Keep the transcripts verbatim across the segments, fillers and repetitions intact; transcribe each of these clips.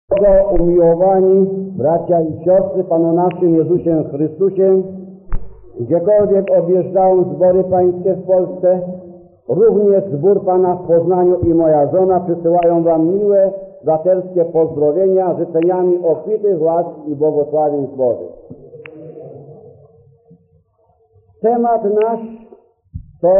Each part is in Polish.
Bogo umiłowani bracia i siostry, Panu naszym Jezusie Chrystusie, gdziekolwiek objeżdżają zbory pańskie w Polsce, również zbór Pana w Poznaniu i moja żona przysyłają Wam miłe, braterskie pozdrowienia życzeniami obfitych łask i błogosławieństw Bożych. Temat nasz to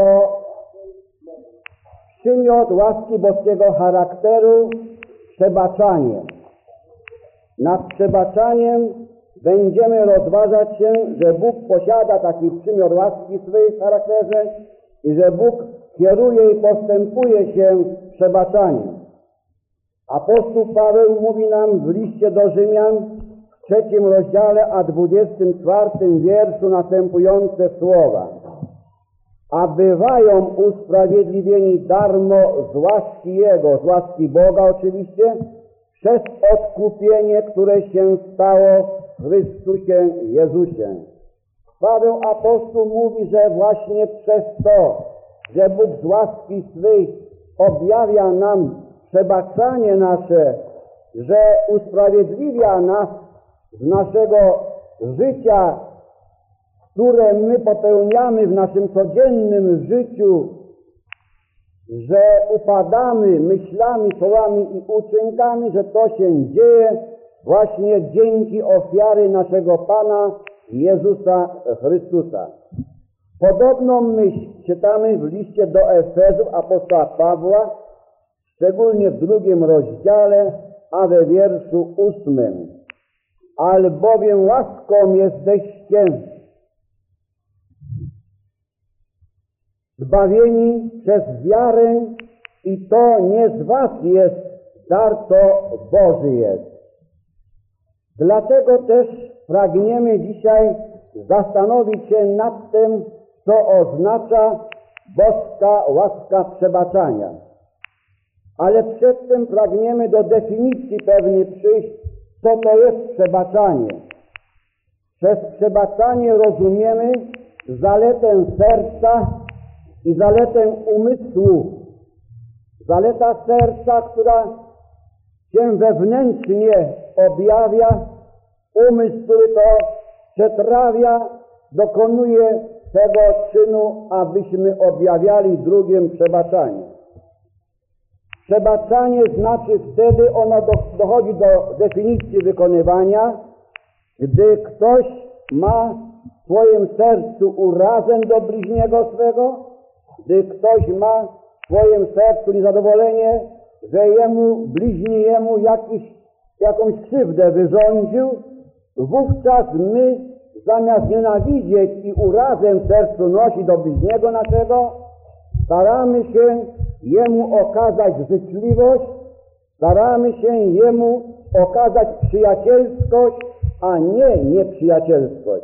przymiot łaski boskiego charakteru, przebaczanie. Nad przebaczaniem będziemy rozważać się, że Bóg posiada taki przymiot łaski w swoim charakterze i że Bóg kieruje i postępuje się przebaczaniem. Apostoł Paweł mówi nam w liście do Rzymian w trzecim rozdziale, a dwudziestym czwartym wierszu następujące słowa: a bywają usprawiedliwieni darmo z łaski Jego, z łaski Boga oczywiście, przez odkupienie, które się stało w Chrystusie Jezusie. Paweł apostoł mówi, że właśnie przez to, że Bóg z łaski swej objawia nam przebaczanie nasze, że usprawiedliwia nas z naszego życia, które my popełniamy w naszym codziennym życiu, że upadamy myślami, słowami i uczynkami, że to się dzieje właśnie dzięki ofiary naszego Pana Jezusa Chrystusa. Podobną myśl czytamy w liście do Efezów apostoła Pawła, szczególnie w drugim rozdziale, a we wierszu ósmym. Albowiem łaską jesteście zbawieni przez wiarę i to nie z was jest, dar to Boży jest. Dlatego też pragniemy dzisiaj zastanowić się nad tym, co oznacza boska łaska przebaczania. Ale przed tym pragniemy do definicji pewnej przyjść, co to jest przebaczanie. Przez przebaczanie rozumiemy zaletę serca i zaletę umysłu. Zaleta serca, która się wewnętrznie objawia, umysł, który to przetrawia, dokonuje tego czynu, abyśmy objawiali drugim przebaczanie. Przebaczanie znaczy wtedy, ono dochodzi do definicji wykonywania, gdy ktoś ma w swoim sercu urazę do bliźniego swego, gdy ktoś ma w swoim sercu niezadowolenie, że jemu, bliźni jemu jakiś, jakąś krzywdę wyrządził, wówczas my zamiast nienawidzieć i urazę w sercu nosić do bliźniego naszego, staramy się jemu okazać życzliwość, staramy się jemu okazać przyjacielskość, a nie nieprzyjacielskość.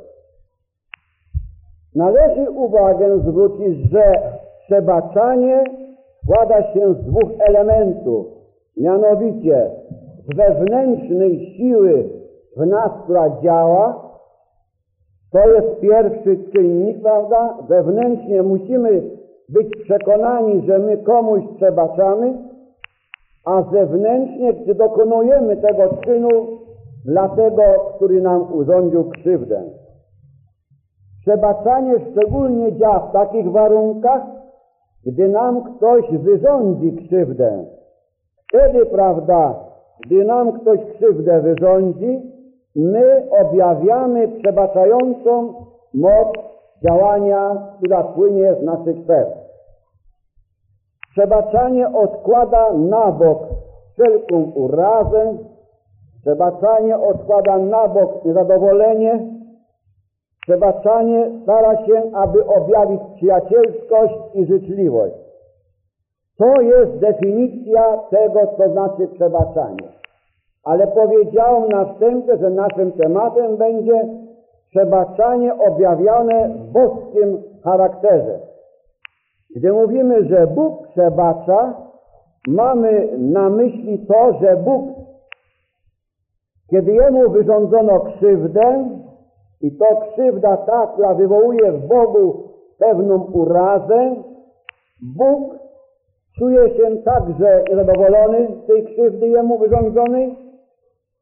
Należy uwagę zwrócić, że przebaczanie składa się z dwóch elementów, mianowicie z wewnętrznej siły w nas, która działa. To jest pierwszy czynnik, prawda? Wewnętrznie musimy być przekonani, że my komuś przebaczamy, a zewnętrznie, gdy dokonujemy tego czynu dla tego, który nam urządził krzywdę. Przebaczanie szczególnie działa w takich warunkach, gdy nam ktoś wyrządzi krzywdę. Wtedy, prawda, gdy nam ktoś krzywdę wyrządzi, my objawiamy przebaczającą moc działania, która płynie z naszych serc. Przebaczanie odkłada na bok wszelką urazę, przebaczanie odkłada na bok niezadowolenie, przebaczanie stara się, aby objawić przyjacielskość i życzliwość. To jest definicja tego, co znaczy przebaczanie. Ale powiedziałem na wstępie, że naszym tematem będzie przebaczanie objawione w boskim charakterze. Gdy mówimy, że Bóg przebacza, mamy na myśli to, że Bóg, kiedy Jemu wyrządzono krzywdę, i to krzywda ta, która wywołuje w Bogu pewną urazę, Bóg czuje się także niezadowolony z tej krzywdy Jemu wyrządzonej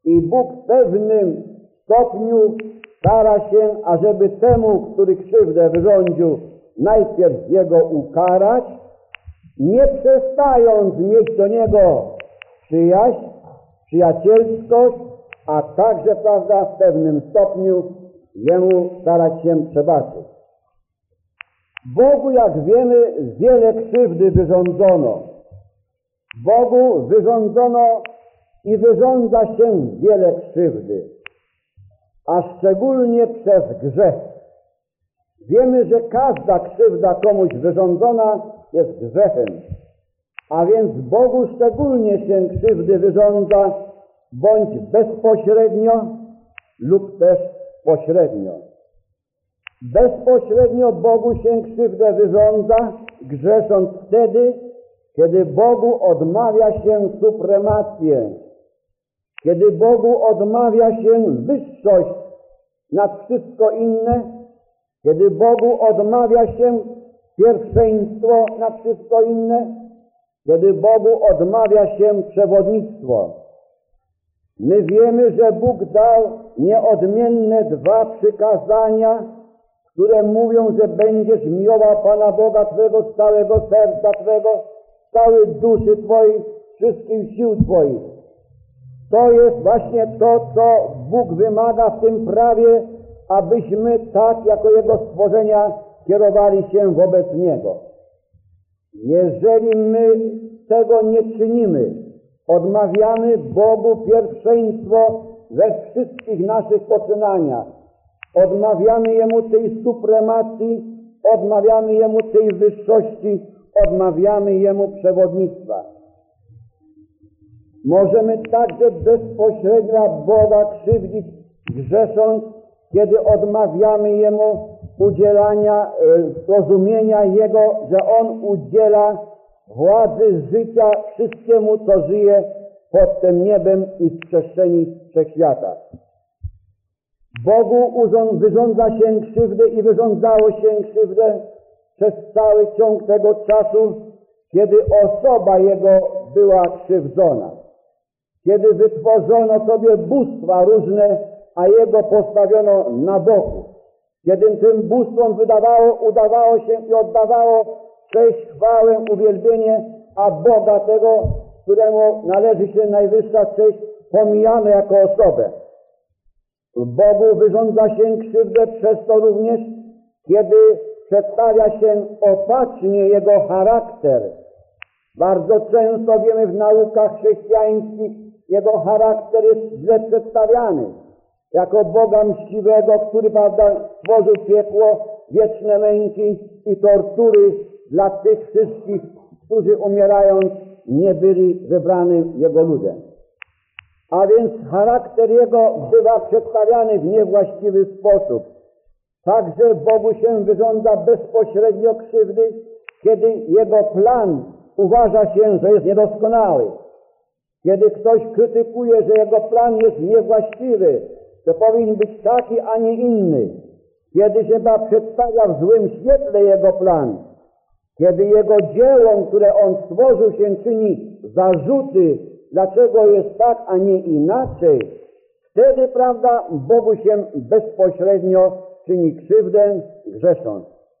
I Bóg w pewnym stopniu stara się, ażeby temu, który krzywdę wyrządził, najpierw jego ukarać, nie przestając mieć do niego przyjaźń, przyjacielskość, a także, prawda, w pewnym stopniu jemu starać się przebaczyć. Bogu, jak wiemy, wiele krzywdy wyrządzono. Bogu wyrządzono i wyrządza się wiele krzywdy, a szczególnie przez grzech. Wiemy, że każda krzywda komuś wyrządzona jest grzechem, a więc Bogu szczególnie się krzywdy wyrządza, bądź bezpośrednio lub też pośrednio. Bezpośrednio Bogu się krzywdę wyrządza, grzesząc wtedy, kiedy Bogu odmawia się supremację, kiedy Bogu odmawia się wyższość nad wszystko inne, kiedy Bogu odmawia się pierwszeństwo nad wszystko inne, kiedy Bogu odmawia się przewodnictwo. My wiemy, że Bóg dał nieodmienne dwa przykazania, które mówią, że będziesz miłował Pana Boga Twego z całego serca Twego, z całej duszy Twojej, wszystkich sił Twoich. To jest właśnie to, co Bóg wymaga w tym prawie, abyśmy tak jako Jego stworzenia kierowali się wobec Niego. Jeżeli my tego nie czynimy, odmawiamy Bogu pierwszeństwo we wszystkich naszych poczynaniach, odmawiamy Jemu tej supremacji, odmawiamy Jemu tej wyższości, odmawiamy Jemu przewodnictwa. Możemy także bezpośrednio Boga krzywdzić, grzesząc, kiedy odmawiamy Jemu udzielania, rozumienia Jego, że On udziela władzy życia wszystkiemu, co żyje pod tym niebem i w przestrzeni wszechświata. Bogu urząd, wyrządza się krzywdę i wyrządzało się krzywdę przez cały ciąg tego czasu, kiedy osoba Jego była krzywdzona. Kiedy wytworzono sobie bóstwa różne, a Jego postawiono na boku. Kiedy tym bóstwom wydawało, udawało się i oddawało cześć, chwałę, uwielbienie, a Boga tego, któremu należy się najwyższa cześć, pomijamy jako osobę. Bogu wyrządza się krzywdę przez to również, kiedy przedstawia się opacznie Jego charakter. Bardzo często wiemy w naukach chrześcijańskich, Jego charakter jest źle przedstawiany. Jako Boga mściwego, który, prawda, stworzył piekło, wieczne męki i tortury dla tych wszystkich, którzy umierając nie byli wybranym Jego ludem. A więc charakter Jego bywa przedstawiany w niewłaściwy sposób. Także Bogu się wyrządza bezpośrednio krzywdy, kiedy Jego plan uważa się, że jest niedoskonały. Kiedy ktoś krytykuje, że Jego plan jest niewłaściwy, to powinien być taki, a nie inny. Kiedy się przedstawia w złym świetle Jego plan, kiedy Jego dziełom, które On stworzył, się czyni zarzuty, dlaczego jest tak, a nie inaczej, wtedy, prawda, Bogu się bezpośrednio czyni krzywdę, grzesząc.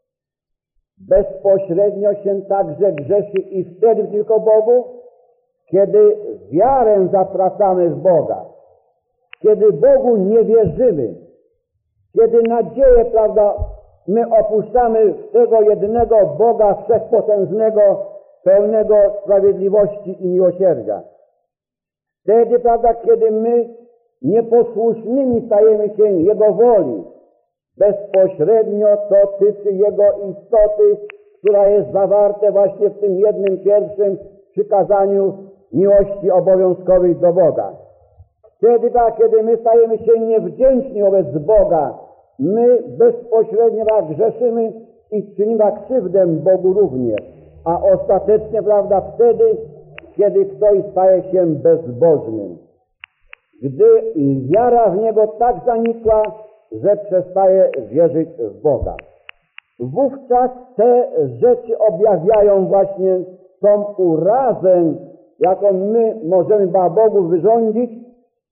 Bezpośrednio się także grzeszy i wtedy tylko Bogu, kiedy wiarę zatracamy w Boga, kiedy Bogu nie wierzymy, kiedy nadzieję, prawda, my opuszczamy w tego jednego Boga wszechpotężnego, pełnego sprawiedliwości i miłosierdzia. Wtedy, prawda, kiedy my nieposłusznymi stajemy się Jego woli, bezpośrednio to tyczy Jego istoty, która jest zawarte właśnie w tym jednym pierwszym przykazaniu miłości obowiązkowej do Boga. Wtedy, tak, kiedy my stajemy się niewdzięczni wobec Boga, my bezpośrednio tak grzeszymy i czynimy krzywdę Bogu również. A ostatecznie, prawda, wtedy, kiedy ktoś staje się bezbożnym. Gdy wiara w Niego tak zanikła, że przestaje wierzyć w Boga. Wówczas te rzeczy objawiają właśnie tą urazę, jaką my możemy Bogu wyrządzić,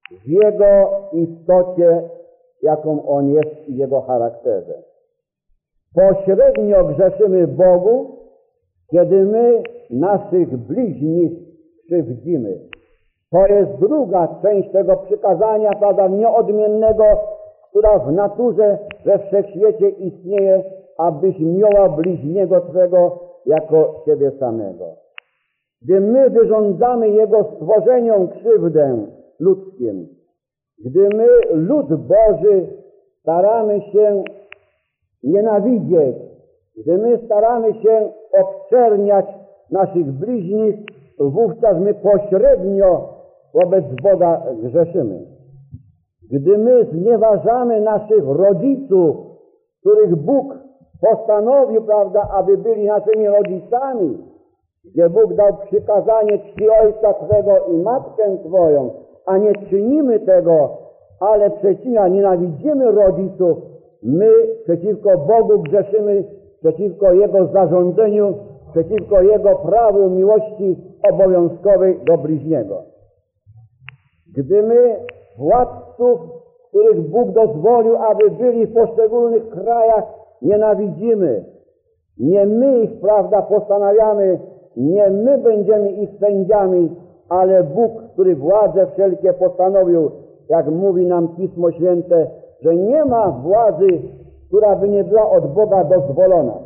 w Jego istocie, jaką On jest, i Jego charakterze. Pośrednio grzeszymy Bogu, kiedy my naszych bliźnich krzywdzimy. To jest druga część tego przykazania, prawda, nieodmiennego, która w naturze, we wszechświecie istnieje, abyś miała bliźniego Twego jako siebie samego. Gdy my wyrządzamy Jego stworzeniom krzywdę ludzkim, gdy my, lud Boży, staramy się nienawidzieć, gdy my staramy się obczerniać naszych bliźnich, wówczas my pośrednio wobec Boga grzeszymy. Gdy my znieważamy naszych rodziców, których Bóg postanowił, prawda, aby byli naszymi rodzicami, gdzie Bóg dał przykazanie czci ojca Twego i matkę Twoją, a nie czynimy tego, ale przeciwnie, nienawidzimy rodziców, my przeciwko Bogu grzeszymy, przeciwko Jego zarządzeniu, przeciwko Jego prawu miłości obowiązkowej do bliźniego. Gdy my władców, których Bóg dozwolił, aby byli w poszczególnych krajach, nienawidzimy, nie my ich, prawda, postanawiamy, nie my będziemy ich sędziami, ale Bóg, który władze wszelkie postanowił, jak mówi nam Pismo Święte, że nie ma władzy, która by nie była od Boga dozwolona.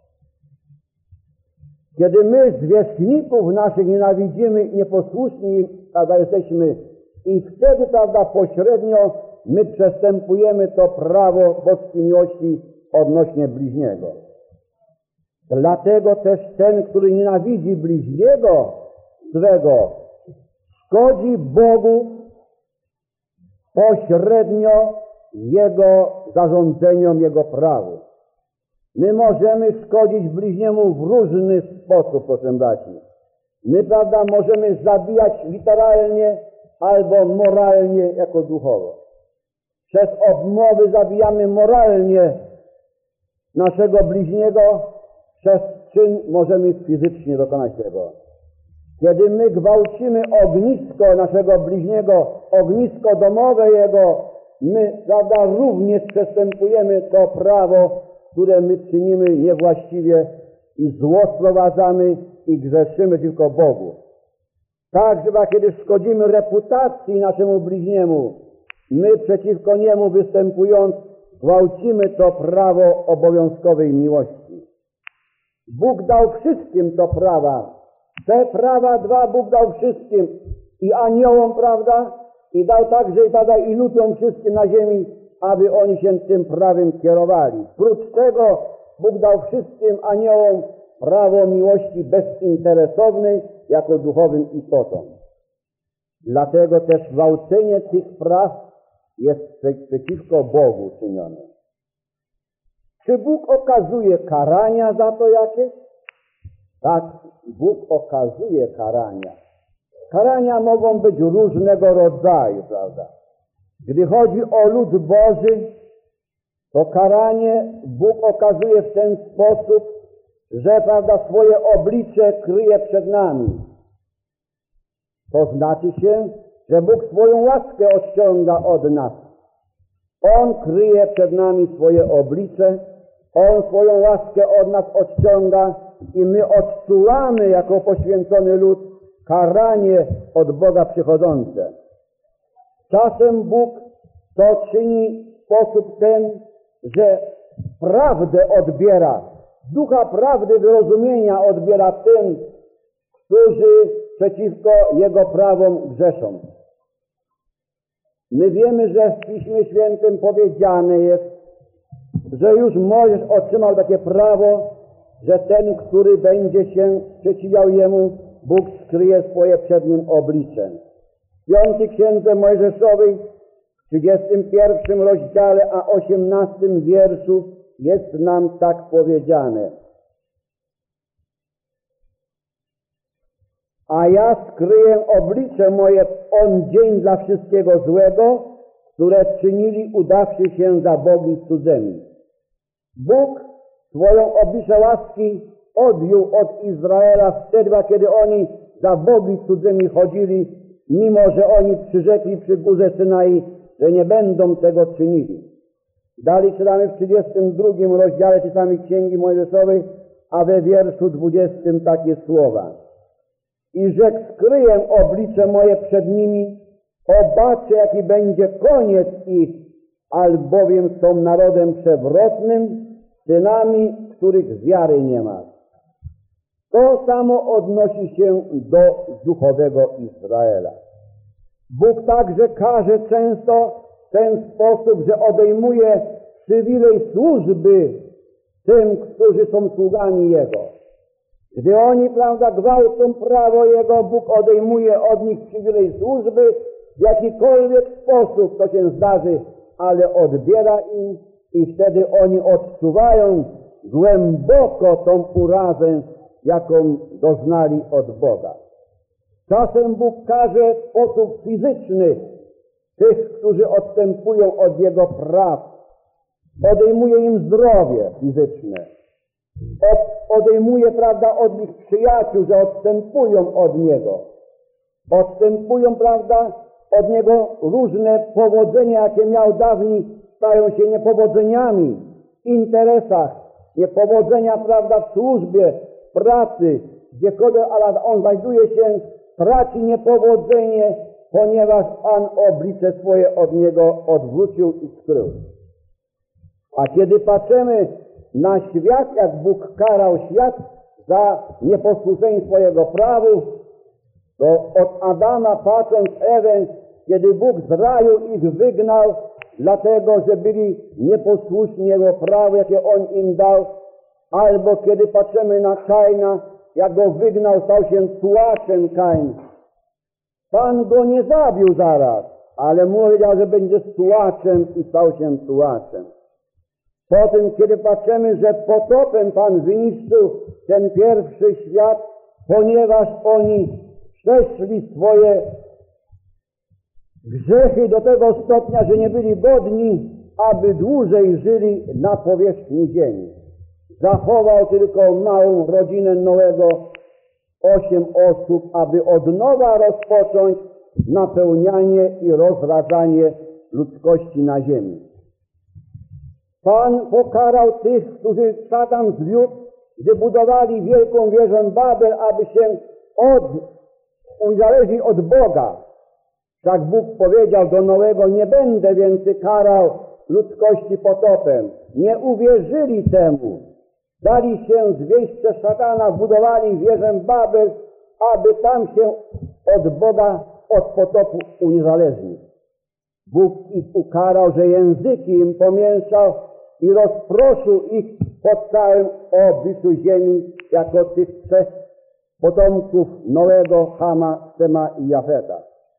Kiedy my zwierzchników naszych nienawidzimy i nieposłuszni, prawda, jesteśmy, i wtedy, prawda, pośrednio my przestępujemy to prawo boskiej miłości odnośnie bliźniego. Dlatego też ten, który nienawidzi bliźniego swego, szkodzi Bogu pośrednio Jego zarządzeniom, Jego prawu. My możemy szkodzić bliźniemu w różny sposób, proszę braci. My, prawda, możemy zabijać literalnie albo moralnie jako duchowo. Przez obmowy zabijamy moralnie naszego bliźniego, przez czyn możemy fizycznie dokonać tego. Kiedy my gwałcimy ognisko naszego bliźniego, ognisko domowe jego, my, prawda, również przestępujemy to prawo, które my czynimy niewłaściwie i zło sprowadzamy i grzeszymy tylko Bogu. Tak, że kiedy szkodzimy reputacji naszemu bliźniemu, my przeciwko niemu występując, gwałcimy to prawo obowiązkowej miłości. Bóg dał wszystkim to prawa. Te prawa dwa Bóg dał wszystkim. I aniołom, prawda? I dał także i pada i ludziom wszystkim na ziemi, aby oni się tym prawem kierowali. Prócz tego Bóg dał wszystkim aniołom prawo miłości bezinteresownej jako duchowym istotom. Dlatego też gwałcenie tych praw jest przeciwko Bogu czynione. Czy Bóg okazuje karania za to jakieś? Tak, Bóg okazuje karania. Karania mogą być różnego rodzaju, prawda? Gdy chodzi o lud Boży, to karanie Bóg okazuje w ten sposób, że, prawda, swoje oblicze kryje przed nami. To znaczy się, że Bóg swoją łaskę odciąga od nas. On kryje przed nami swoje oblicze, On swoją łaskę od nas odciąga i my odczuwamy jako poświęcony lud karanie od Boga przychodzące. Czasem Bóg to czyni w sposób ten, że prawdę odbiera, ducha prawdy wyrozumienia odbiera tym, którzy przeciwko Jego prawom grzeszą. My wiemy, że w Piśmie Świętym powiedziane jest, że już Mojżesz otrzymał takie prawo, że ten, który będzie się sprzeciwiał Jemu, Bóg skryje swoje przed nim oblicze. W piątej Księdze Mojżeszowej, w trzydziestym pierwszym rozdziale, a osiemnastym wierszu jest nam tak powiedziane. A ja skryję oblicze moje w on dzień dla wszystkiego złego, które czynili udawszy się za bogi cudzymi. Bóg swoją oblicze łaski odjął od Izraela wtedy, kiedy oni za bogi cudzymi chodzili mimo że oni przyrzekli przy górze Synai, że nie będą tego czynili. Dalej czytamy w trzydziestym drugim rozdziale tej samej Księgi Mojżeszowej, a we wierszu dwudziestym takie słowa. I rzekł, skryję oblicze moje przed nimi, obaczę, jaki będzie koniec ich, albowiem są narodem przewrotnym, synami, których wiary nie ma. To samo odnosi się do duchowego Izraela. Bóg także każe często w ten sposób, że odejmuje przywilej służby tym, którzy są sługami Jego. Gdy oni, prawda, gwałcą prawo Jego, Bóg odejmuje od nich przywilej służby w jakikolwiek sposób to się zdarzy, ale odbiera im i wtedy oni odczuwają głęboko tą urazę, jaką doznali od Boga. Czasem Bóg każe w sposób fizyczny tych, którzy odstępują od Jego praw. Odejmuje im zdrowie fizyczne. Odejmuje, prawda, od nich przyjaciół, że odstępują od Niego. Odstępują, prawda, od Niego różne powodzenia, jakie miał dawniej, stają się niepowodzeniami w interesach, niepowodzenia, prawda, w służbie, w pracy, gdziekolwiek, ale on znajduje się, traci niepowodzenie, ponieważ Pan oblicze swoje od Niego odwrócił i skrył. A kiedy patrzymy na świat, jak Bóg karał świat za nieposłuszeństwo Jego prawu, to od Adama patrząc Ewę, kiedy Bóg z raju ich wygnał, dlatego, że byli nieposłuszni Jego prawu, jakie On im dał, albo kiedy patrzymy na Kaina, jak go wygnał, stał się tułaczem Kain. Pan go nie zabił zaraz, ale mówił, że będzie tułaczem i stał się tułaczem. Potem, kiedy patrzymy, że potopem Pan wyniszczył ten pierwszy świat, ponieważ oni przeszli swoje grzechy do tego stopnia, że nie byli godni, aby dłużej żyli na powierzchni ziemi. Zachował tylko małą rodzinę Noego, osiem osób, aby od nowa rozpocząć napełnianie i rozradzanie ludzkości na ziemi. Pan pokarał tych, którzy szatan zwiódł, gdy budowali wielką wieżę Babel, aby się od, uzależnić od Boga. Tak Bóg powiedział do Noego, nie będę więcej karał ludzkości potopem. Nie uwierzyli temu. Dali się zwieść przez szatana, budowali wieżę Babel, aby tam się od Boga, od potopu uniezależnić. Bóg ich ukarał, że języki im pomieszał i rozproszył ich po całym obliczu ziemi jako tych trzech potomków Noego, Chama, Sema i Jafeta.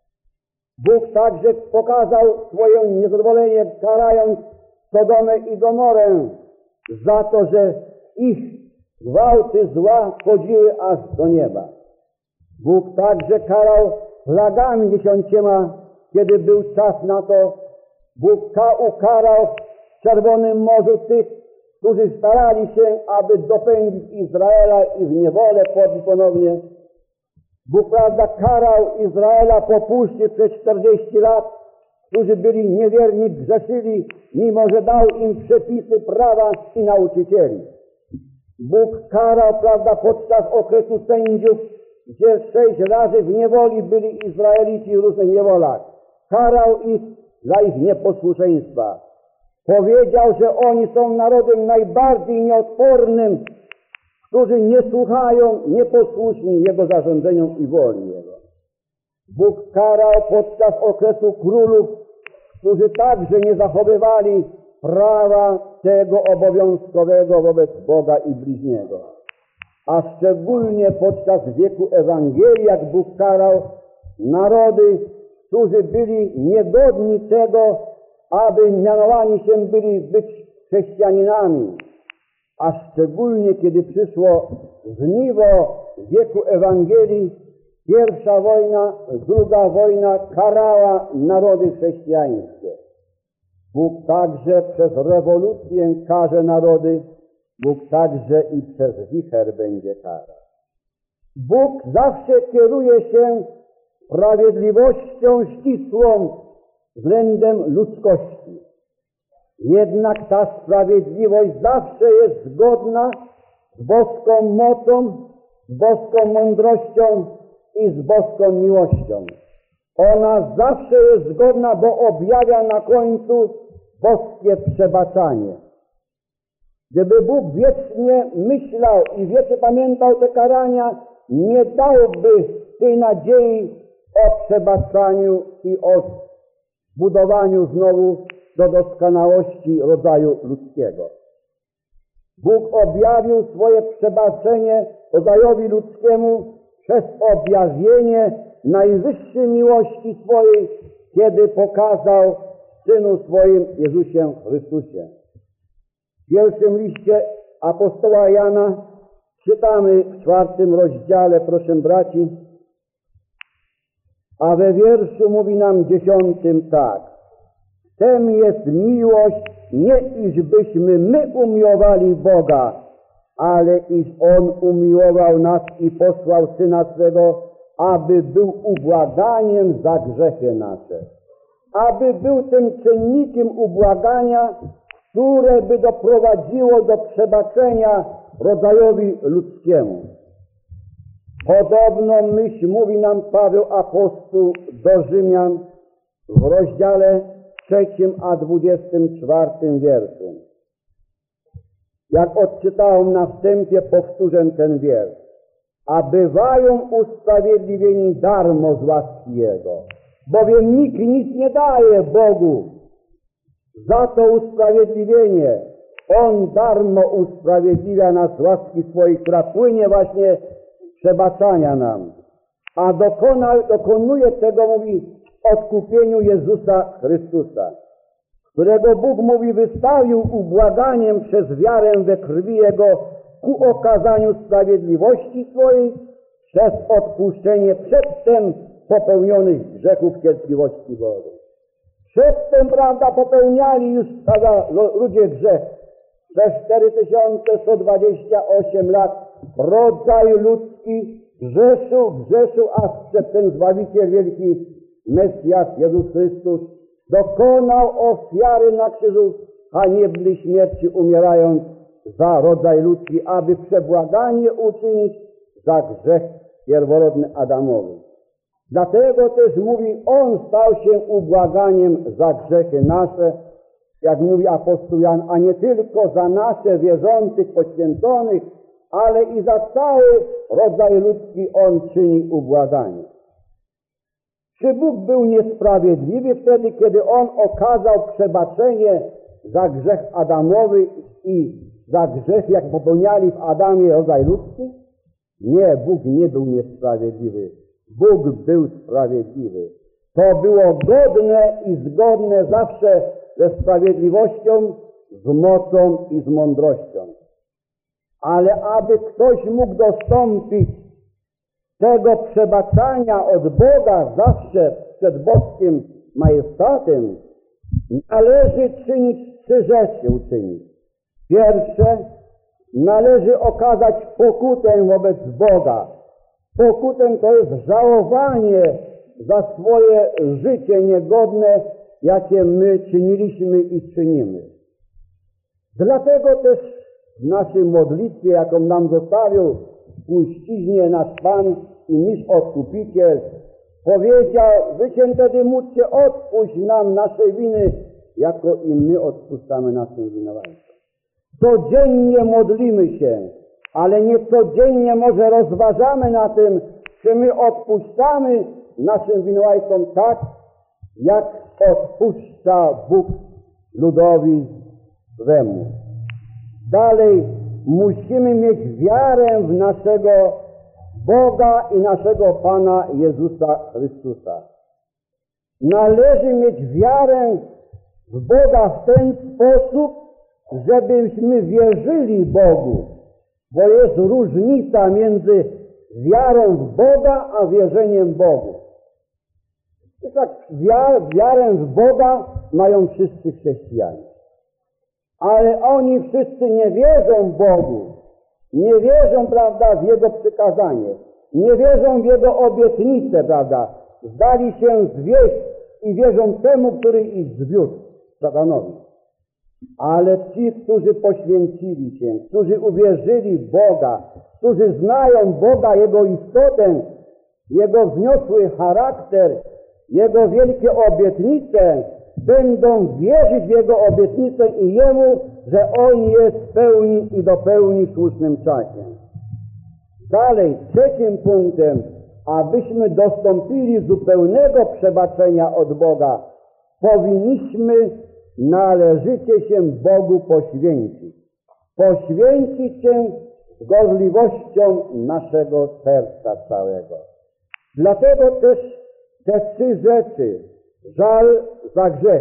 Bóg także pokazał swoje niezadowolenie, karając Sodomę i Gomorę za to, że ich gwałty zła chodziły aż do nieba. Bóg także karał plagami dziesięcioma, kiedy był czas na to. Bóg ukarał w Czerwonym Morzu tych, którzy starali się, aby dopędzić Izraela i w niewolę podbić ponownie. Bóg, prawda, karał Izraela po puszczy przez czterdzieści lat, którzy byli niewierni, grzeszyli, mimo że dał im przepisy prawa i nauczycieli. Bóg karał, prawda, podczas okresu sędziów, gdzie sześć razy w niewoli byli Izraelici w różnych niewolach. Karał ich za ich nieposłuszeństwa. Powiedział, że oni są narodem najbardziej nieodpornym, którzy nie słuchają, nieposłuszni Jego zarządzeniom i woli Jego. Bóg karał podczas okresu królów, którzy także nie zachowywali prawa tego obowiązkowego wobec Boga i bliźniego. A szczególnie podczas wieku Ewangelii, jak Bóg karał narody, którzy byli niegodni tego, aby mianowani się byli być chrześcijaninami. A szczególnie kiedy przyszło żniwo wieku Ewangelii, pierwsza wojna, druga wojna karała narody chrześcijańskie. Bóg także przez rewolucję karze narody, Bóg także i przez wicher będzie karał. Bóg zawsze kieruje się sprawiedliwością ścisłą względem ludzkości. Jednak ta sprawiedliwość zawsze jest zgodna z boską mocą, z boską mądrością i z boską miłością. Ona zawsze jest zgodna, bo objawia na końcu boskie przebaczanie. Gdyby Bóg wiecznie myślał i wiecznie pamiętał te karania, nie dałby tej nadziei o przebaczaniu i o budowaniu znowu do doskonałości rodzaju ludzkiego. Bóg objawił swoje przebaczenie rodzajowi ludzkiemu przez objawienie najwyższej miłości swojej, kiedy pokazał Synu swoim Jezusie Chrystusie. W pierwszym liście apostoła Jana czytamy w czwartym rozdziale, proszę braci, a we wierszu mówi nam dziesiątym tak: w tem jest miłość, nie iżbyśmy my umiłowali Boga, ale iż On umiłował nas i posłał Syna swego, aby był ubłaganiem za grzechy nasze. Aby był tym czynnikiem ubłagania, które by doprowadziło do przebaczenia rodzajowi ludzkiemu. Podobną myśl mówi nam Paweł apostoł do Rzymian w rozdziale trzecim a dwudziestym czwartym wierszu. Jak odczytałem na wstępie, powtórzę ten wiersz. A bywają usprawiedliwieni darmo z łaski Jego, bowiem nikt nic nie daje Bogu za to usprawiedliwienie. On darmo usprawiedliwia nas z łaski swojej, która płynie właśnie z przebaczania nam. A dokona, dokonuje tego, mówi, w odkupieniu Jezusa Chrystusa, którego Bóg, mówi, wystawił ubłaganiem przez wiarę we krwi Jego ku okazaniu sprawiedliwości swojej przez odpuszczenie przedtem popełnionych grzechów cierpliwości Bożej. Przedtem, prawda, popełniali już, prawda, ludzie grzech. Przez cztery tysiące sto dwadzieścia osiem lat rodzaj ludzki grzeszył, grzeszył, a przedtem Zbawiciel wielki, Mesjasz Jezus Chrystus, dokonał ofiary na krzyżu haniebnej śmierci, umierając za rodzaj ludzki, aby przebłaganie uczynić za grzech pierworodny Adamowy. Dlatego też mówi, On stał się ubłaganiem za grzechy nasze, jak mówi apostoł Jan, a nie tylko za nasze wierzących, poświęconych, ale i za cały rodzaj ludzki On czyni ubłaganie. Czy Bóg był niesprawiedliwy wtedy, kiedy On okazał przebaczenie za grzech Adamowy i za grzech, jak popełniali w Adamie rodzaj ludzki? Nie, Bóg nie był niesprawiedliwy. Bóg był sprawiedliwy. To było godne i zgodne zawsze ze sprawiedliwością, z mocą i z mądrością. Ale aby ktoś mógł dostąpić tego przebaczania od Boga zawsze przed boskim majestatem, należy czynić trzy rzeczy uczynić. Pierwsze, należy okazać pokutę wobec Boga. Pokutę to jest żałowanie za swoje życie niegodne, jakie my czyniliśmy i czynimy. Dlatego też w naszej modlitwie, jaką nam zostawił w Puściźnie nasz Pan i Mistrz Odkupiciel, powiedział: wy się wtedy módlcie, odpuść nam nasze winy, jako i my odpuszczamy naszym winowajcom. Codziennie modlimy się, ale nie codziennie może rozważamy na tym, czy my odpuszczamy naszym winowajcom tak, jak odpuszcza Bóg ludowi swemu. Dalej, musimy mieć wiarę w naszego Boga i naszego Pana Jezusa Chrystusa. Należy mieć wiarę w Boga w ten sposób, żebyśmy wierzyli Bogu, bo jest różnica między wiarą w Boga a wierzeniem Bogu. Tak, wiar, wiarę w Boga mają wszyscy chrześcijanie. Ale oni wszyscy nie wierzą Bogu, nie wierzą, prawda, w Jego przykazanie, nie wierzą w Jego obietnice, prawda, zdali się zwieść i wierzą temu, który ich zwiódł, szatanowi. Ale ci, którzy poświęcili się, którzy uwierzyli w Boga, którzy znają Boga, Jego istotę, Jego wzniosły charakter, Jego wielkie obietnice, będą wierzyć w Jego obietnicę i Jemu, że On jest w pełni i dopełni w słusznym czasie. Dalej, trzecim punktem, abyśmy dostąpili zupełnego przebaczenia od Boga, powinniśmy należycie się Bogu poświęcić. Poświęcić się gorliwością naszego serca całego. Dlatego też te trzy rzeczy, żal za grzech,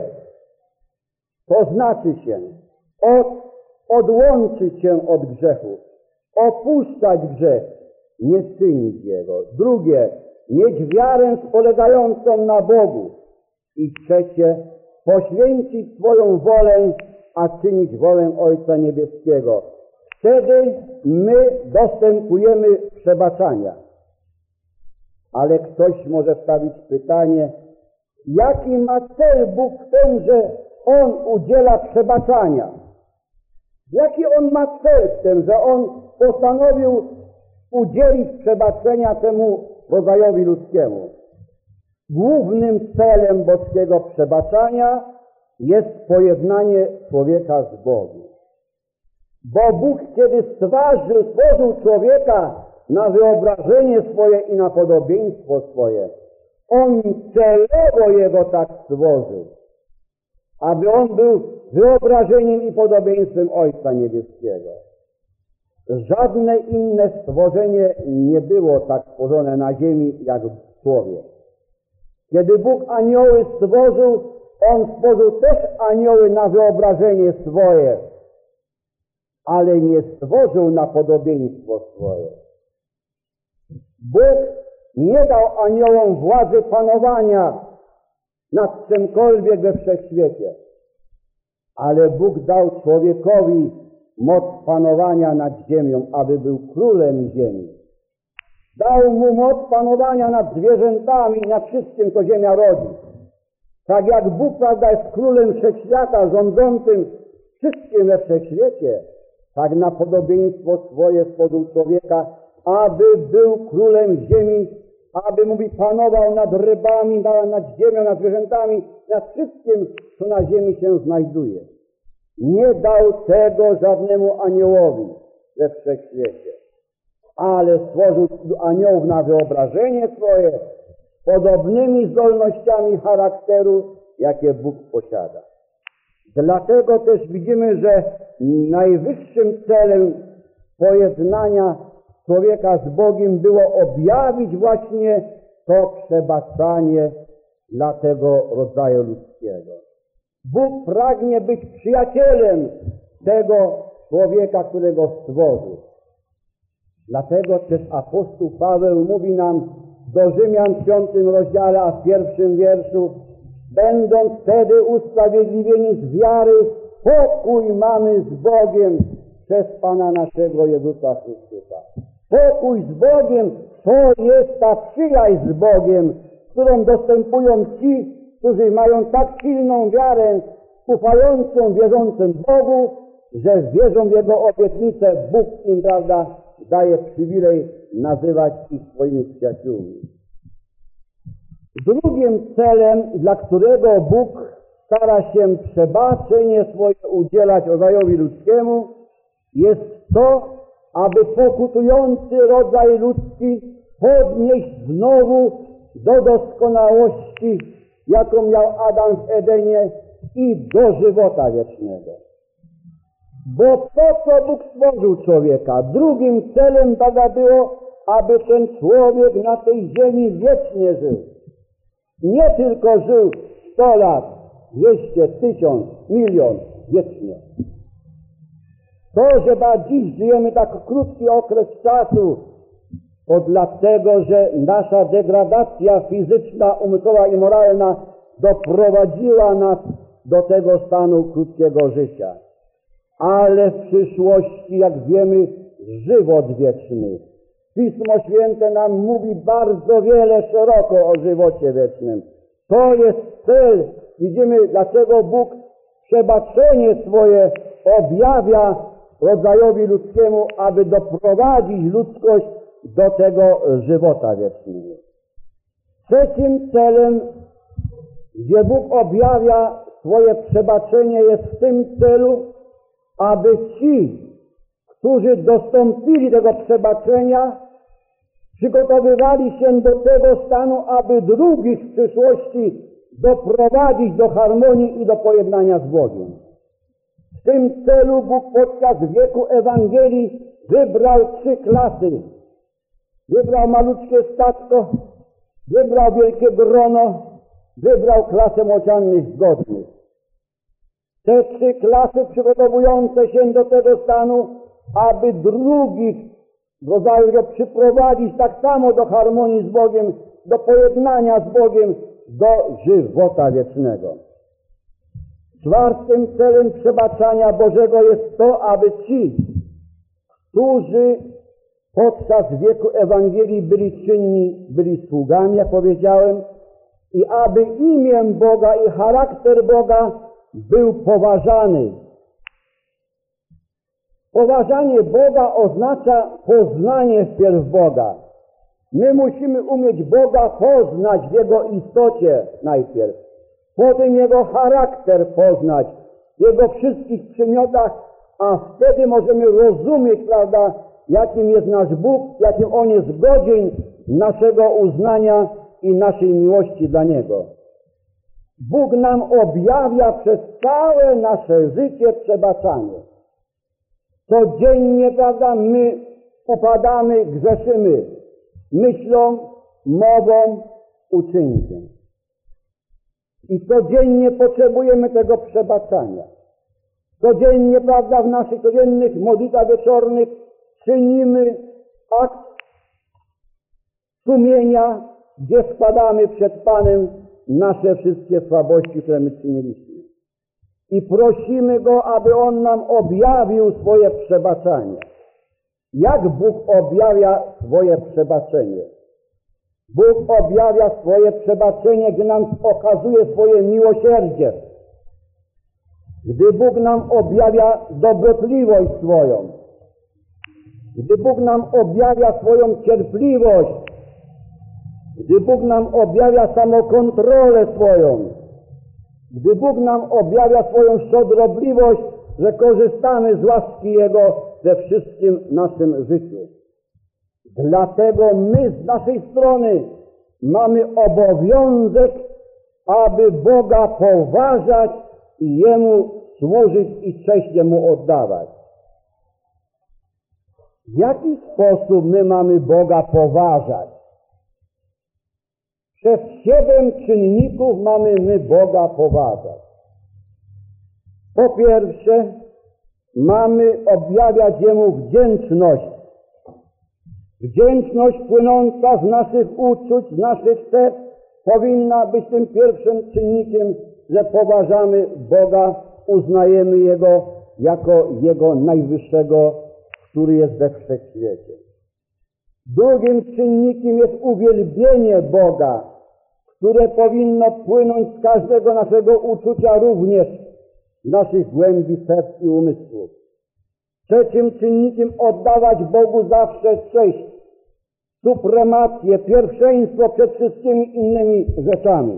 to znaczy się od, odłączyć się od grzechu, opuszczać grzech, nie czynić jego. Drugie, mieć wiarę spolegającą na Bogu. I trzecie, poświęcić swoją wolę, a czynić wolę Ojca Niebieskiego. Wtedy my dostępujemy przebaczania. Ale ktoś może stawić pytanie, jaki ma cel Bóg w tym, że On udziela przebaczania? Jaki On ma cel w tym, że On postanowił udzielić przebaczenia temu rodzajowi ludzkiemu? Głównym celem boskiego przebaczania jest pojednanie człowieka z Bogiem. Bo Bóg, kiedy stworzył, stworzył człowieka na wyobrażenie swoje i na podobieństwo swoje, On celowo jego tak stworzył, aby on był wyobrażeniem i podobieństwem Ojca Niebieskiego. Żadne inne stworzenie nie było tak stworzone na ziemi jak człowiek. Kiedy Bóg anioły stworzył, On stworzył też anioły na wyobrażenie swoje, ale nie stworzył na podobieństwo swoje. Bóg nie dał aniołom władzy panowania nad czymkolwiek we wszechświecie, ale Bóg dał człowiekowi moc panowania nad ziemią, aby był królem ziemi. Dał mu moc panowania nad zwierzętami i nad wszystkim, co ziemia rodzi. Tak jak Bóg, prawda, jest królem wszechświata, rządzącym wszystkim we wszechświecie, tak na podobieństwo swoje stworzył człowieka, aby był królem ziemi, aby mówi panował nad rybami, nad ziemią, nad zwierzętami, nad wszystkim, co na ziemi się znajduje. Nie dał tego żadnemu aniołowi we wszechświecie, ale stworzył aniołów na wyobrażenie swoje, podobnymi zdolnościami charakteru, jakie Bóg posiada. Dlatego też widzimy, że najwyższym celem pojednania człowieka z Bogiem było objawić właśnie to przebaczanie dla tego rodzaju ludzkiego. Bóg pragnie być przyjacielem tego człowieka, którego stworzył. Dlatego też apostoł Paweł mówi nam do Rzymian w piątym rozdziale, a w pierwszym wierszu: będąc wtedy usprawiedliwieni z wiary, pokój mamy z Bogiem przez Pana naszego Jezusa Chrystusa. Pokój z Bogiem to jest ta przyjaźń z Bogiem, którą dostępują ci, którzy mają tak silną wiarę, ufającą, wierzącą Bogu, że wierzą w Jego obietnicę. Bóg im, prawda, daje przywilej nazywać ich swoimi przyjaciółmi. Drugim celem, dla którego Bóg stara się przebaczenie swoje udzielać rodzajowi ludzkiemu, jest to, aby pokutujący rodzaj ludzki podnieść znowu do doskonałości, jaką miał Adam w Edenie, i do żywota wiecznego. Bo po co Bóg stworzył człowieka? Drugim celem tak było, aby ten człowiek na tej ziemi wiecznie żył. Nie tylko żył sto lat, dwieście, tysiąc, milion, wiecznie. To, że dziś żyjemy tak krótki okres czasu, to dlatego, że nasza degradacja fizyczna, umysłowa i moralna doprowadziła nas do tego stanu krótkiego życia. Ale w przyszłości, jak wiemy, żywot wieczny, Pismo Święte nam mówi bardzo wiele, szeroko o żywocie wiecznym. To jest cel. Widzimy, dlaczego Bóg przebaczenie swoje objawia rodzajowi ludzkiemu, aby doprowadzić ludzkość do tego żywota wiecznego. Trzecim celem, gdzie Bóg objawia swoje przebaczenie, jest w tym celu, aby ci, którzy dostąpili tego przebaczenia, przygotowywali się do tego stanu, aby drugich w przyszłości doprowadzić do harmonii i do pojednania z Bogiem. W tym celu Bóg podczas wieku Ewangelii wybrał trzy klasy. Wybrał malutkie statko, wybrał wielkie grono, wybrał klasę mociannych godnych. Te trzy klasy przygotowujące się do tego stanu, aby drugich w rodzaju go przyprowadzić tak samo do harmonii z Bogiem, do pojednania z Bogiem, do żywota wiecznego. Czwartym celem przebaczania Bożego jest to, aby ci, którzy podczas wieku Ewangelii byli czynni, byli sługami, jak powiedziałem, i aby imię Boga i charakter Boga był poważany. Poważanie Boga oznacza poznanie wpierw Boga. My musimy umieć Boga poznać w Jego istocie najpierw. Potem Jego charakter poznać w Jego wszystkich przymiotach, a wtedy możemy rozumieć, prawda, jakim jest nasz Bóg, jakim On jest godzien naszego uznania i naszej miłości dla Niego. Bóg nam objawia przez całe nasze życie przebaczanie. Codziennie, prawda, my upadamy, grzeszymy myślą, mową, uczynkiem. I codziennie potrzebujemy tego przebaczania. Codziennie, prawda, w naszych codziennych modlitwach wieczornych czynimy akt sumienia, gdzie składamy przed Panem nasze wszystkie słabości, które my czyniliśmy. I prosimy Go, aby On nam objawił swoje przebaczenie. Jak Bóg objawia swoje przebaczenie? Bóg objawia swoje przebaczenie, gdy nam okazuje swoje miłosierdzie. Gdy Bóg nam objawia dobrotliwość swoją. Gdy Bóg nam objawia swoją cierpliwość. Gdy Bóg nam objawia samokontrolę swoją. Gdy Bóg nam objawia swoją szczodrobliwość, że korzystamy z łaski Jego we wszystkim naszym życiu. Dlatego my z naszej strony mamy obowiązek, aby Boga poważać i Jemu służyć i cześć Jemu oddawać. W jaki sposób my mamy Boga poważać? Przez siedem czynników mamy my Boga poważać. Po pierwsze, mamy objawiać Jemu wdzięczność. Wdzięczność płynąca z naszych uczuć, z naszych serc powinna być tym pierwszym czynnikiem, że poważamy Boga, uznajemy Jego jako Jego najwyższego, który jest we wszechświecie. Drugim czynnikiem jest uwielbienie Boga, które powinno płynąć z każdego naszego uczucia, również z naszych głębi serc i umysłów. Trzecim czynnikiem oddawać Bogu zawsze cześć, supremację, pierwszeństwo przed wszystkimi innymi rzeczami.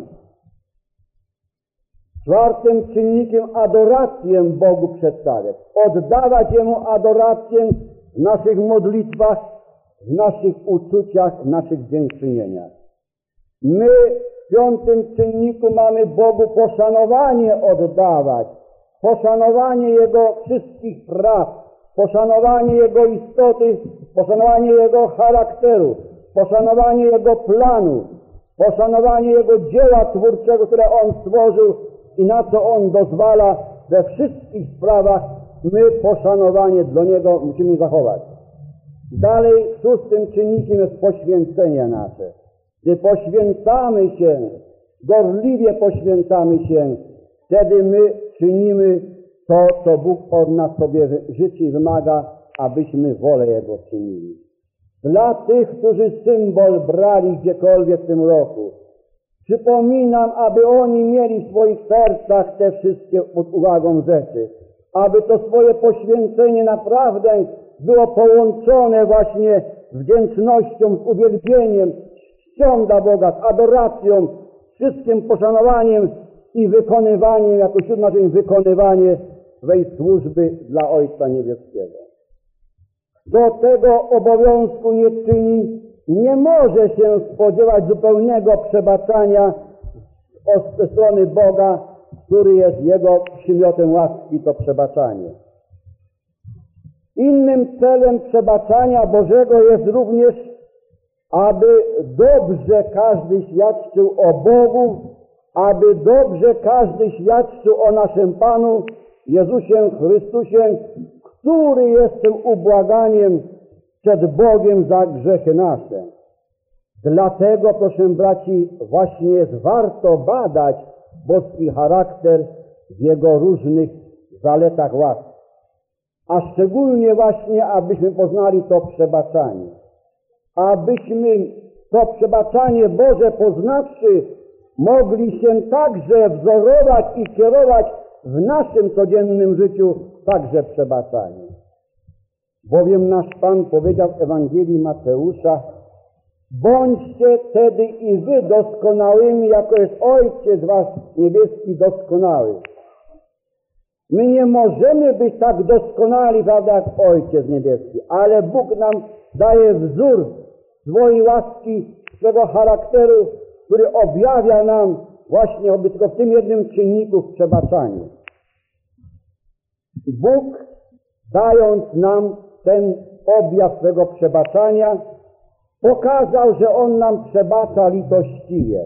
Czwartym czynnikiem adorację Bogu przedstawiać, oddawać Jemu adorację w naszych modlitwach, w naszych uczuciach, w naszych dziękczynieniach. My w piątym czynniku mamy Bogu poszanowanie oddawać, poszanowanie Jego wszystkich praw, poszanowanie Jego istoty, poszanowanie Jego charakteru, poszanowanie Jego planu, poszanowanie Jego dzieła twórczego, które On stworzył i na co On dozwala we wszystkich sprawach, my poszanowanie dla Niego musimy zachować. Dalej szóstym czynnikiem jest poświęcenie nasze. Gdy poświęcamy się, gorliwie poświęcamy się, wtedy my czynimy to, co Bóg od nas sobie życzy i wymaga, abyśmy wolę Jego czynili. dla tych, którzy symbol brali gdziekolwiek w tym roku. Przypominam, aby oni mieli w swoich sercach te wszystkie pod uwagą rzeczy. Aby to swoje poświęcenie naprawdę było połączone właśnie z wdzięcznością, z uwielbieniem, z czcią dla Boga, z adoracją, z wszystkim poszanowaniem i wykonywaniem, jako siódma dzień wykonywanie swej służby dla Ojca Niebieskiego. Kto tego obowiązku nie czyni, nie może się spodziewać zupełnego przebaczania ze strony Boga, który jest Jego przymiotem łaski, to przebaczanie. Innym celem przebaczania Bożego jest również, aby dobrze każdy świadczył o Bogu, aby dobrze każdy świadczył o naszym Panu Jezusie Chrystusie, który jest tym ubłaganiem przed Bogiem za grzechy nasze. Dlatego, proszę braci, właśnie jest warto badać boski charakter w jego różnych zaletach łaski. A szczególnie właśnie, abyśmy poznali to przebaczanie. Abyśmy to przebaczanie Boże poznawszy, mogli się także wzorować i kierować w naszym codziennym życiu także przebaczaniem. Bowiem nasz Pan powiedział w Ewangelii Mateusza: bądźcie tedy i wy doskonałymi, jako jest Ojciec wasz niebieski doskonały. My nie możemy być tak doskonali, prawda, jak Ojciec niebieski, ale Bóg nam daje wzór swojej łaski, swego charakteru, który objawia nam właśnie tylko w tym jednym czynniku w przebaczaniu. Bóg, dając nam ten objaw swego przebaczania, pokazał, że On nam przebacza litościwie.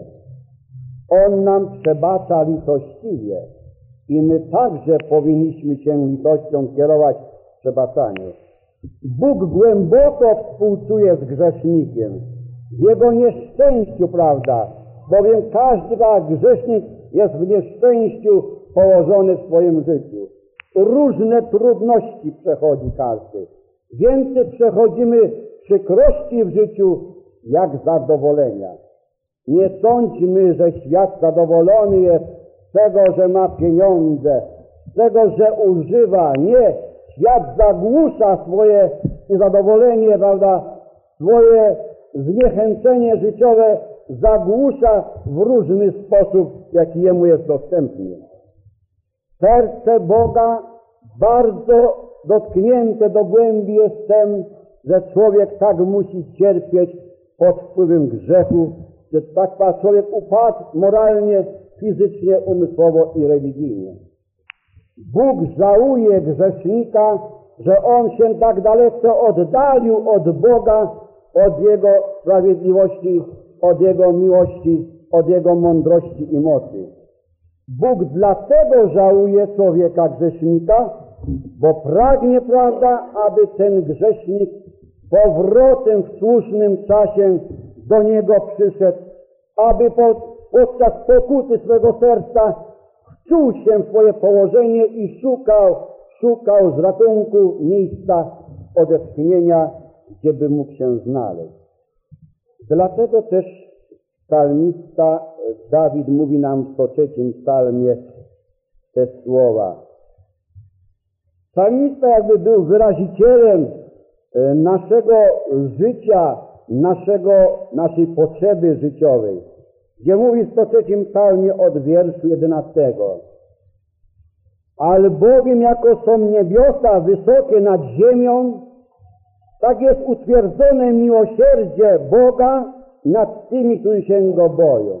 On nam przebacza litościwie. I my także powinniśmy się litością kierować w przebaczaniu. Bóg głęboko współczuje z grzesznikiem, w jego nieszczęściu, prawda? Bowiem każdy grzesznik jest w nieszczęściu położony w swoim życiu. Różne trudności przechodzi każdy. Więcej przechodzimy przykrości w życiu, jak zadowolenia. Nie sądźmy, że świat zadowolony jest z tego, że ma pieniądze, z tego, że używa. Nie, świat zagłusza swoje niezadowolenie, prawda, swoje zniechęcenie życiowe zagłusza w różny sposób, jaki jemu jest dostępny. Serce Boga bardzo dotknięte do głębi jest tym, że człowiek tak musi cierpieć pod wpływem grzechu, że tak człowiek upadł moralnie, fizycznie, umysłowo i religijnie. Bóg żałuje grzesznika, że on się tak daleko oddalił od Boga, od Jego sprawiedliwości, od Jego miłości, od Jego mądrości i mocy. Bóg dlatego żałuje człowieka grzesznika, bo pragnie, prawda, aby ten grzesznik powrotem w słusznym czasie do Niego przyszedł, aby pod, podczas pokuty swego serca wczuł się w swoje położenie i szukał, szukał z ratunku miejsca odetchnienia, gdzie by mógł się znaleźć. Dlatego też psalmista Dawid mówi nam w sto trzecim psalmie te słowa. Psalmista jakby był wyrazicielem naszego życia, naszego, naszej potrzeby życiowej, gdzie mówi w sto trzecim psalmie od wierszu jedenastego. Albowiem jako są niebiosa wysokie nad ziemią, tak jest utwierdzone miłosierdzie Boga nad tymi, którzy się Go boją.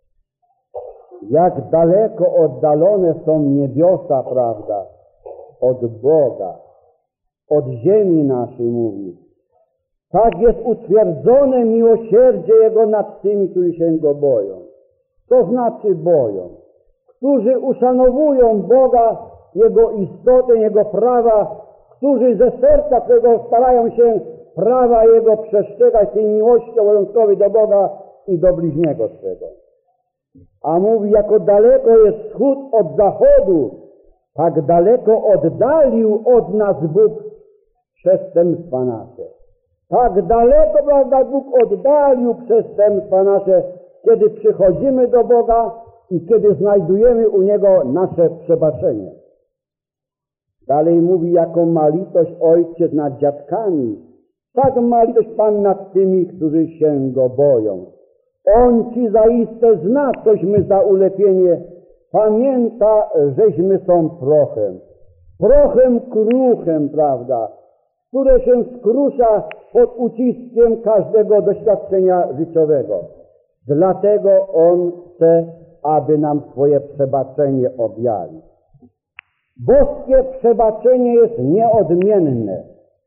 Jak daleko oddalone są niebiosa, prawda, od Boga, od ziemi naszej, mówi. Tak jest utwierdzone miłosierdzie Jego nad tymi, którzy się Go boją. To znaczy boją. Którzy uszanowują Boga, Jego istotę, Jego prawa, którzy ze serca swego starają się prawa Jego przestrzegać, tej miłości obowiązkowej do Boga i do bliźniego swego. A mówi, jako daleko jest wschód od zachodu, tak daleko oddalił od nas Bóg przestępstwa nasze. Tak daleko, prawda, Bóg oddalił przestępstwa nasze, kiedy przychodzimy do Boga i kiedy znajdujemy u Niego nasze przebaczenie. Dalej mówi, jaką ma litość Ojciec nad dziadkami, tak ma litość Pan nad tymi, którzy się Go boją. On Ci zaiste zna, cośmy za ulepienie, pamięta, żeśmy są prochem. Prochem kruchem, prawda, które się skrusza pod uciskiem każdego doświadczenia życiowego. Dlatego On chce, aby nam swoje przebaczenie objawił. Boskie przebaczenie jest nieodmienne.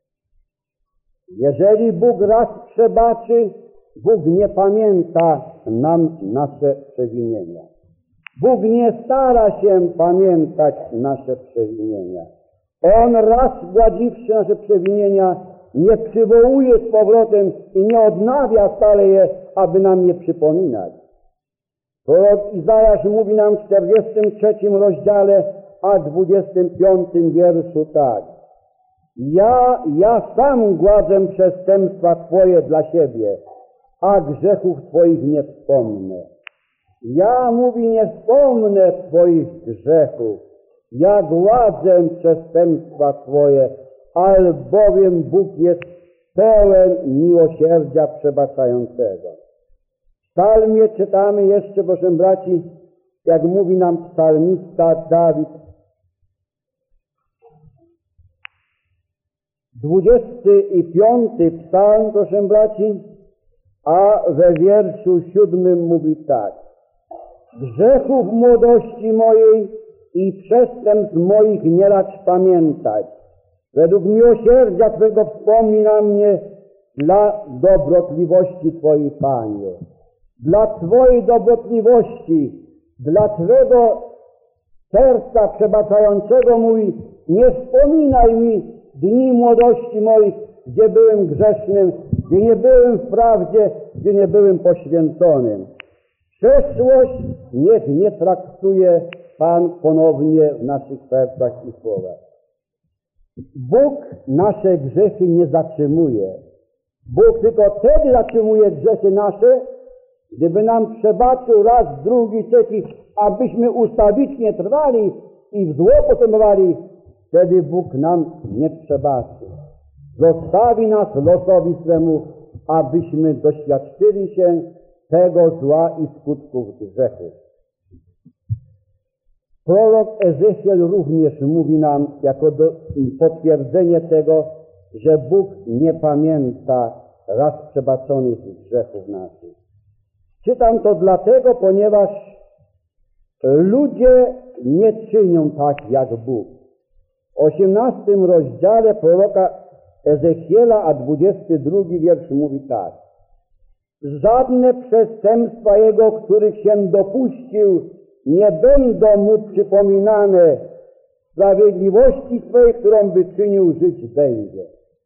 Jeżeli Bóg raz przebaczy, Bóg nie pamięta nam nasze przewinienia. Bóg nie stara się pamiętać nasze przewinienia. On raz zgładziwszy nasze przewinienia, nie przywołuje z powrotem i nie odnawia stale je, aby nam je przypominać. Prorok Izajasz mówi nam w czterdziestym trzecim rozdziale, a dwudziestym piątym wierszu tak. Ja, ja sam gładzę przestępstwa Twoje dla siebie, a grzechów Twoich nie wspomnę. Ja, mówi, nie wspomnę Twoich grzechów. Ja gładzę przestępstwa Twoje, albowiem Bóg jest pełen miłosierdzia przebaczającego. W psalmie czytamy jeszcze, proszę braci, jak mówi nam psalmista Dawid, dwudziesty i piąty psalm, proszę braci, a we wierszu siódmym mówi tak. Grzechów młodości mojej i przestępstw moich nie racz pamiętać. Według miłosierdzia Twego wspomnij na mnie dla dobrotliwości Twojej, Panie. Dla Twojej dobrotliwości, dla Twego serca przebaczającego mówi, nie wspominaj mi dni młodości moich, gdzie byłem grzesznym, gdzie nie byłem w prawdzie, gdzie nie byłem poświęconym. Przeszłość niech nie traktuje Pan ponownie w naszych sercach i słowach. Bóg nasze grzechy nie zatrzymuje. Bóg tylko wtedy zatrzymuje grzechy nasze, gdyby nam przebaczył raz, drugi, trzeci, abyśmy ustawicznie trwali i w zło postępowali, wtedy Bóg nam nie przebaczy. Zostawi nas losowi swemu, abyśmy doświadczyli się tego zła i skutków grzechu. Prorok Ezechiel również mówi nam jako do, potwierdzenie tego, że Bóg nie pamięta raz przebaczonych grzechów naszych. Czytam to dlatego, ponieważ ludzie nie czynią tak jak Bóg. W osiemnastym rozdziale proroka Ezechiela, a dwudziesty drugi wiersz mówi tak. Żadne przestępstwa Jego, których się dopuścił, nie będą Mu przypominane. Sprawiedliwości swej, którą wyczynił, żyć będzie.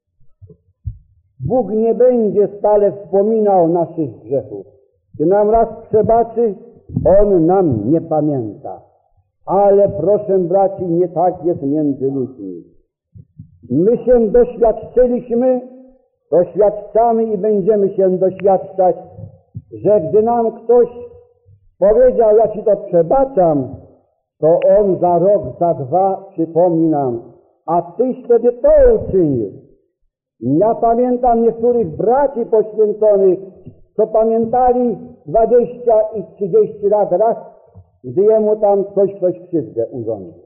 Bóg nie będzie stale wspominał naszych grzechów. Gdy nam raz przebaczy, On nam nie pamięta. Ale proszę braci, nie tak jest między ludźmi. My się doświadczyliśmy, doświadczamy i będziemy się doświadczać, że gdy nam ktoś powiedział, ja Ci to przebaczam, to on za rok, za dwa przypomni nam, a Tyś wtedy to uczynił. Ja pamiętam niektórych braci poświęconych, co pamiętali dwadzieścia i trzydzieści lat raz, gdy jemu tam coś, ktoś krzywdę urządził.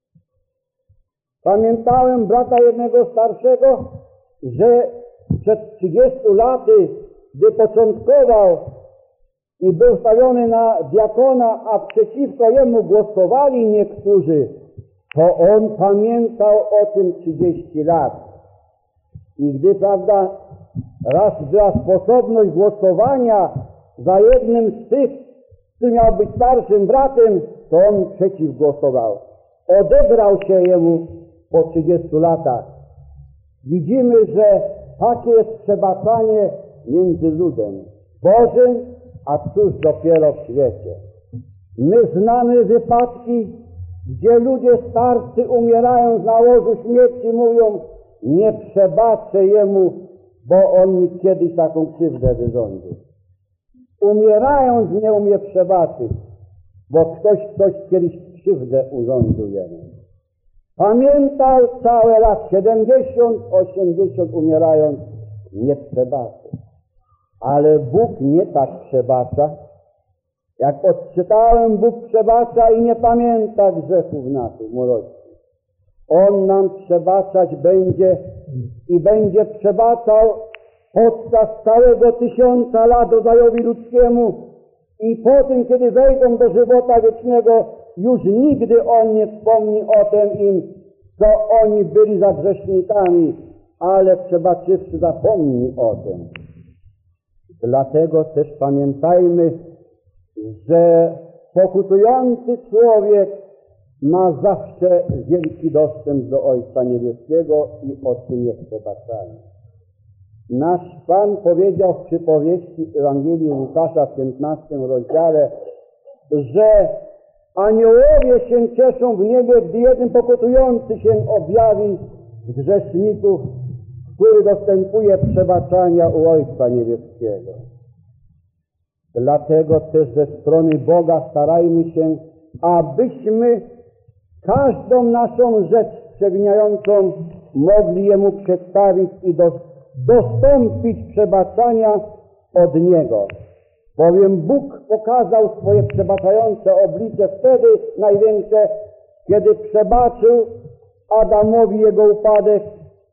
Pamiętałem brata jednego starszego, że przed trzydziestu laty, gdy początkował i był stawiony na diakona, a przeciwko jemu głosowali niektórzy, to on pamiętał o tym trzydzieści lat. I gdy, prawda, raz była sposobność głosowania za jednym z tych, który miał być starszym bratem, to on przeciw głosował. Odebrał się jemu po trzydziestu latach. Widzimy, że takie jest przebaczanie między ludem Bożym, a cóż dopiero w świecie. My znamy wypadki, gdzie ludzie starscy umierając na łożu śmierci mówią, nie przebaczę jemu, bo on mi kiedyś taką krzywdę wyrządził. Umierając nie umie przebaczyć, bo ktoś coś kiedyś krzywdę urządził jemu. Pamiętał całe lat siedemdziesiąt, osiemdziesiąt umierając, nie przebaczył. Ale Bóg nie tak przebacza. Jak odczytałem, Bóg przebacza i nie pamięta grzechów naszych, młodości. On nam przebaczać będzie i będzie przebaczał podczas całego tysiąca lat rodzajowi ludzkiemu i po tym, kiedy wejdą do żywota wiecznego, już nigdy On nie wspomni o tym im, co oni byli za grzesznikami, ale przebaczywszy zapomni o tym. Dlatego też pamiętajmy, że pokutujący człowiek ma zawsze wielki dostęp do Ojca Niebieskiego i otrzyma przebaczenie. Nasz Pan powiedział w przypowieści Ewangelii Łukasza w piętnastym rozdziale, że aniołowie się cieszą w niebie, gdy jeden pokutujący się objawi z grzeszników, który dostępuje przebaczenia u Ojca Niebieskiego. Dlatego też ze strony Boga starajmy się, abyśmy każdą naszą rzecz przewiniającą mogli Jemu przedstawić i do, dostąpić przebaczenia od Niego. Bowiem Bóg pokazał swoje przebaczające oblicze wtedy największe, kiedy przebaczył Adamowi jego upadek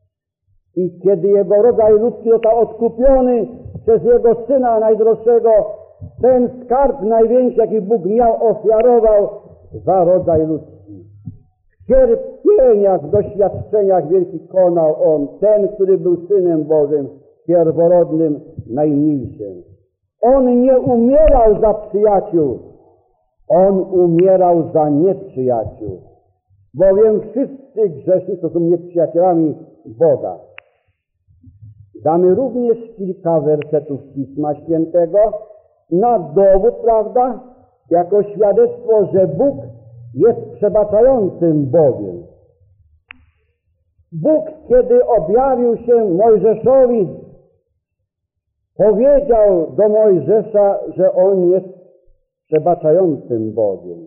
i kiedy jego rodzaj ludzki został odkupiony przez jego Syna najdroższego, ten skarb największy, jaki Bóg miał, ofiarował za rodzaj ludzki. W cierpieniach, w doświadczeniach wielkich konał On, ten, który był Synem Bożym, pierworodnym, najmilszym. On nie umierał za przyjaciół, On umierał za nieprzyjaciół, bowiem wszyscy grzesznicy są nieprzyjacielami Boga. Damy również kilka wersetów Pisma Świętego na dowód, prawda, jako świadectwo, że Bóg jest przebaczającym Bogiem. Bóg, kiedy objawił się Mojżeszowi, powiedział do Mojżesza, że On jest przebaczającym Bogiem.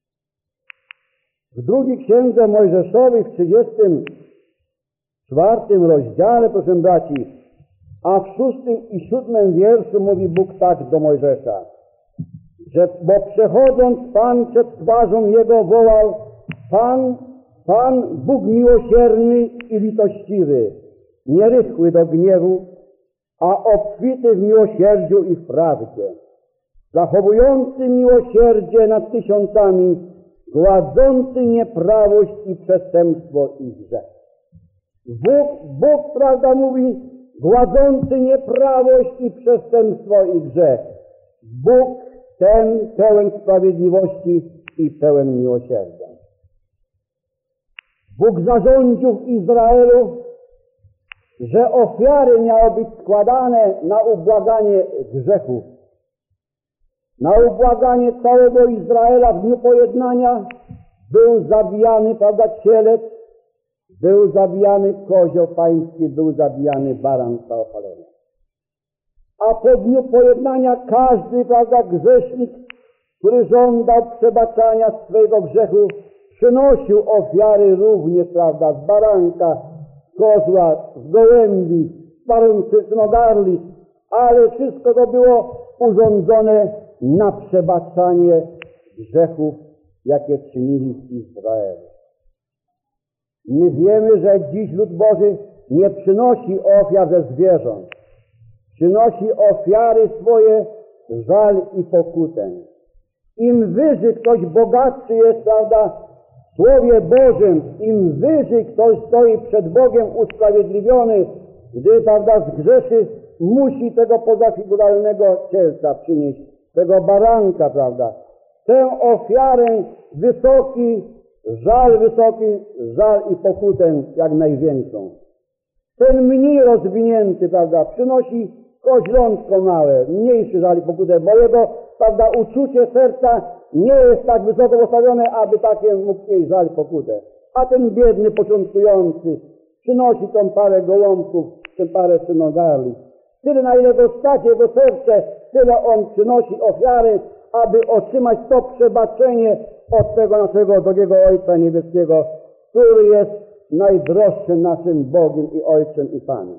W drugiej księdze Mojżeszowi w trzydziestym czwartym rozdziale, proszę braci, a w szóstym i siódmym wierszu mówi Bóg tak do Mojżesza, że bo przechodząc Pan przed twarzą Jego wołał: Pan, Pan, Bóg miłosierny i litościwy, nierychły do gniewu, a obfity w miłosierdziu i w prawdzie, zachowujący miłosierdzie nad tysiącami, gładzący nieprawość i przestępstwo i grzech. Bóg, Bóg, prawda, mówi, gładzący nieprawość i przestępstwo i grzech. Bóg ten pełen sprawiedliwości i pełen miłosierdzia. Bóg zarządził w Izraelu, że ofiary miały być składane na ubłaganie grzechów. Na ubłaganie całego Izraela w dniu pojednania był zabijany, prawda, cielec, był zabijany kozioł pański, był zabijany baran całopalenia. A po dniu pojednania każdy, prawda, grzesznik, który żądał przebaczenia swojego grzechu, przynosił ofiary również, prawda, z baranka, z kozła, z gołębi, z parącynogarlic, ale wszystko to było urządzone na przebaczanie grzechów, jakie czynili w Izraelu. My wiemy, że dziś lud Boży nie przynosi ofiar ze zwierząt. Przynosi ofiary swoje, żal i pokutę. Im wyżej ktoś bogatszy jest, prawda, w Słowie Bożym, im wyżej ktoś stoi przed Bogiem usprawiedliwiony, gdy, prawda, zgrzeszy, musi tego pozafiguralnego cielca przynieść, tego baranka, prawda. Tę ofiarę wysoki, żal wysoki, żal i pokutę jak największą. Ten mniej rozwinięty, prawda, przynosi koźlątko małe, mniejszy żal i pokutę, bo jego, prawda, uczucie serca nie jest tak wysoko postawione, aby takie mógł mieć żal i pokutę. A ten biedny, początkujący przynosi tą parę gołąbków, czym parę synogarli. Tyle, na ile go stać jego serce, tyle on przynosi ofiary, aby otrzymać to przebaczenie od tego naszego drogiego Ojca Niebieskiego, który jest najdroższym naszym Bogiem i Ojcem i Panem.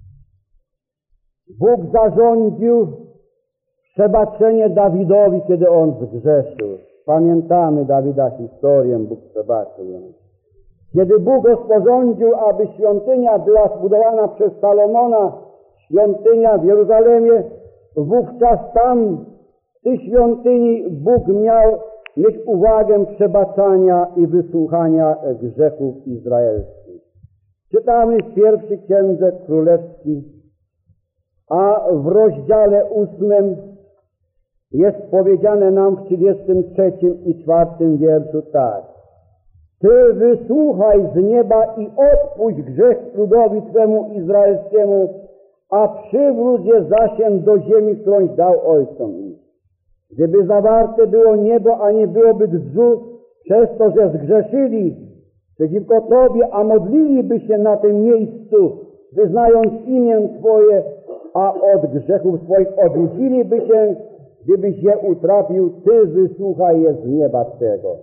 Bóg zarządził przebaczenie Dawidowi, kiedy on zgrzeszył. Pamiętamy Dawida historię, Bóg przebaczył ją. Kiedy Bóg rozporządził, aby świątynia była zbudowana przez Salomona, świątynia w Jeruzalemie, wówczas tam, w tej świątyni, Bóg miał mieć uwagę przebaczania i wysłuchania grzechów izraelskich. Czytamy w pierwszej Księdze Królewskiej, a w rozdziale ósmym jest powiedziane nam w trzydziestym trzecim i czwartym wierszu tak. Ty wysłuchaj z nieba i odpuść grzech ludowi Twemu izraelskiemu, a przywróć je zasiem do ziemi, którąś dał ojcom ich. Gdyby zawarte było niebo, a nie byłoby drzu, przez to, że zgrzeszyli przeciwko Tobie, a modliliby się na tym miejscu, wyznając imię Twoje, a od grzechów swoich odwróciliby się, gdybyś je utrapił, Ty wysłuchaj je z nieba Twego.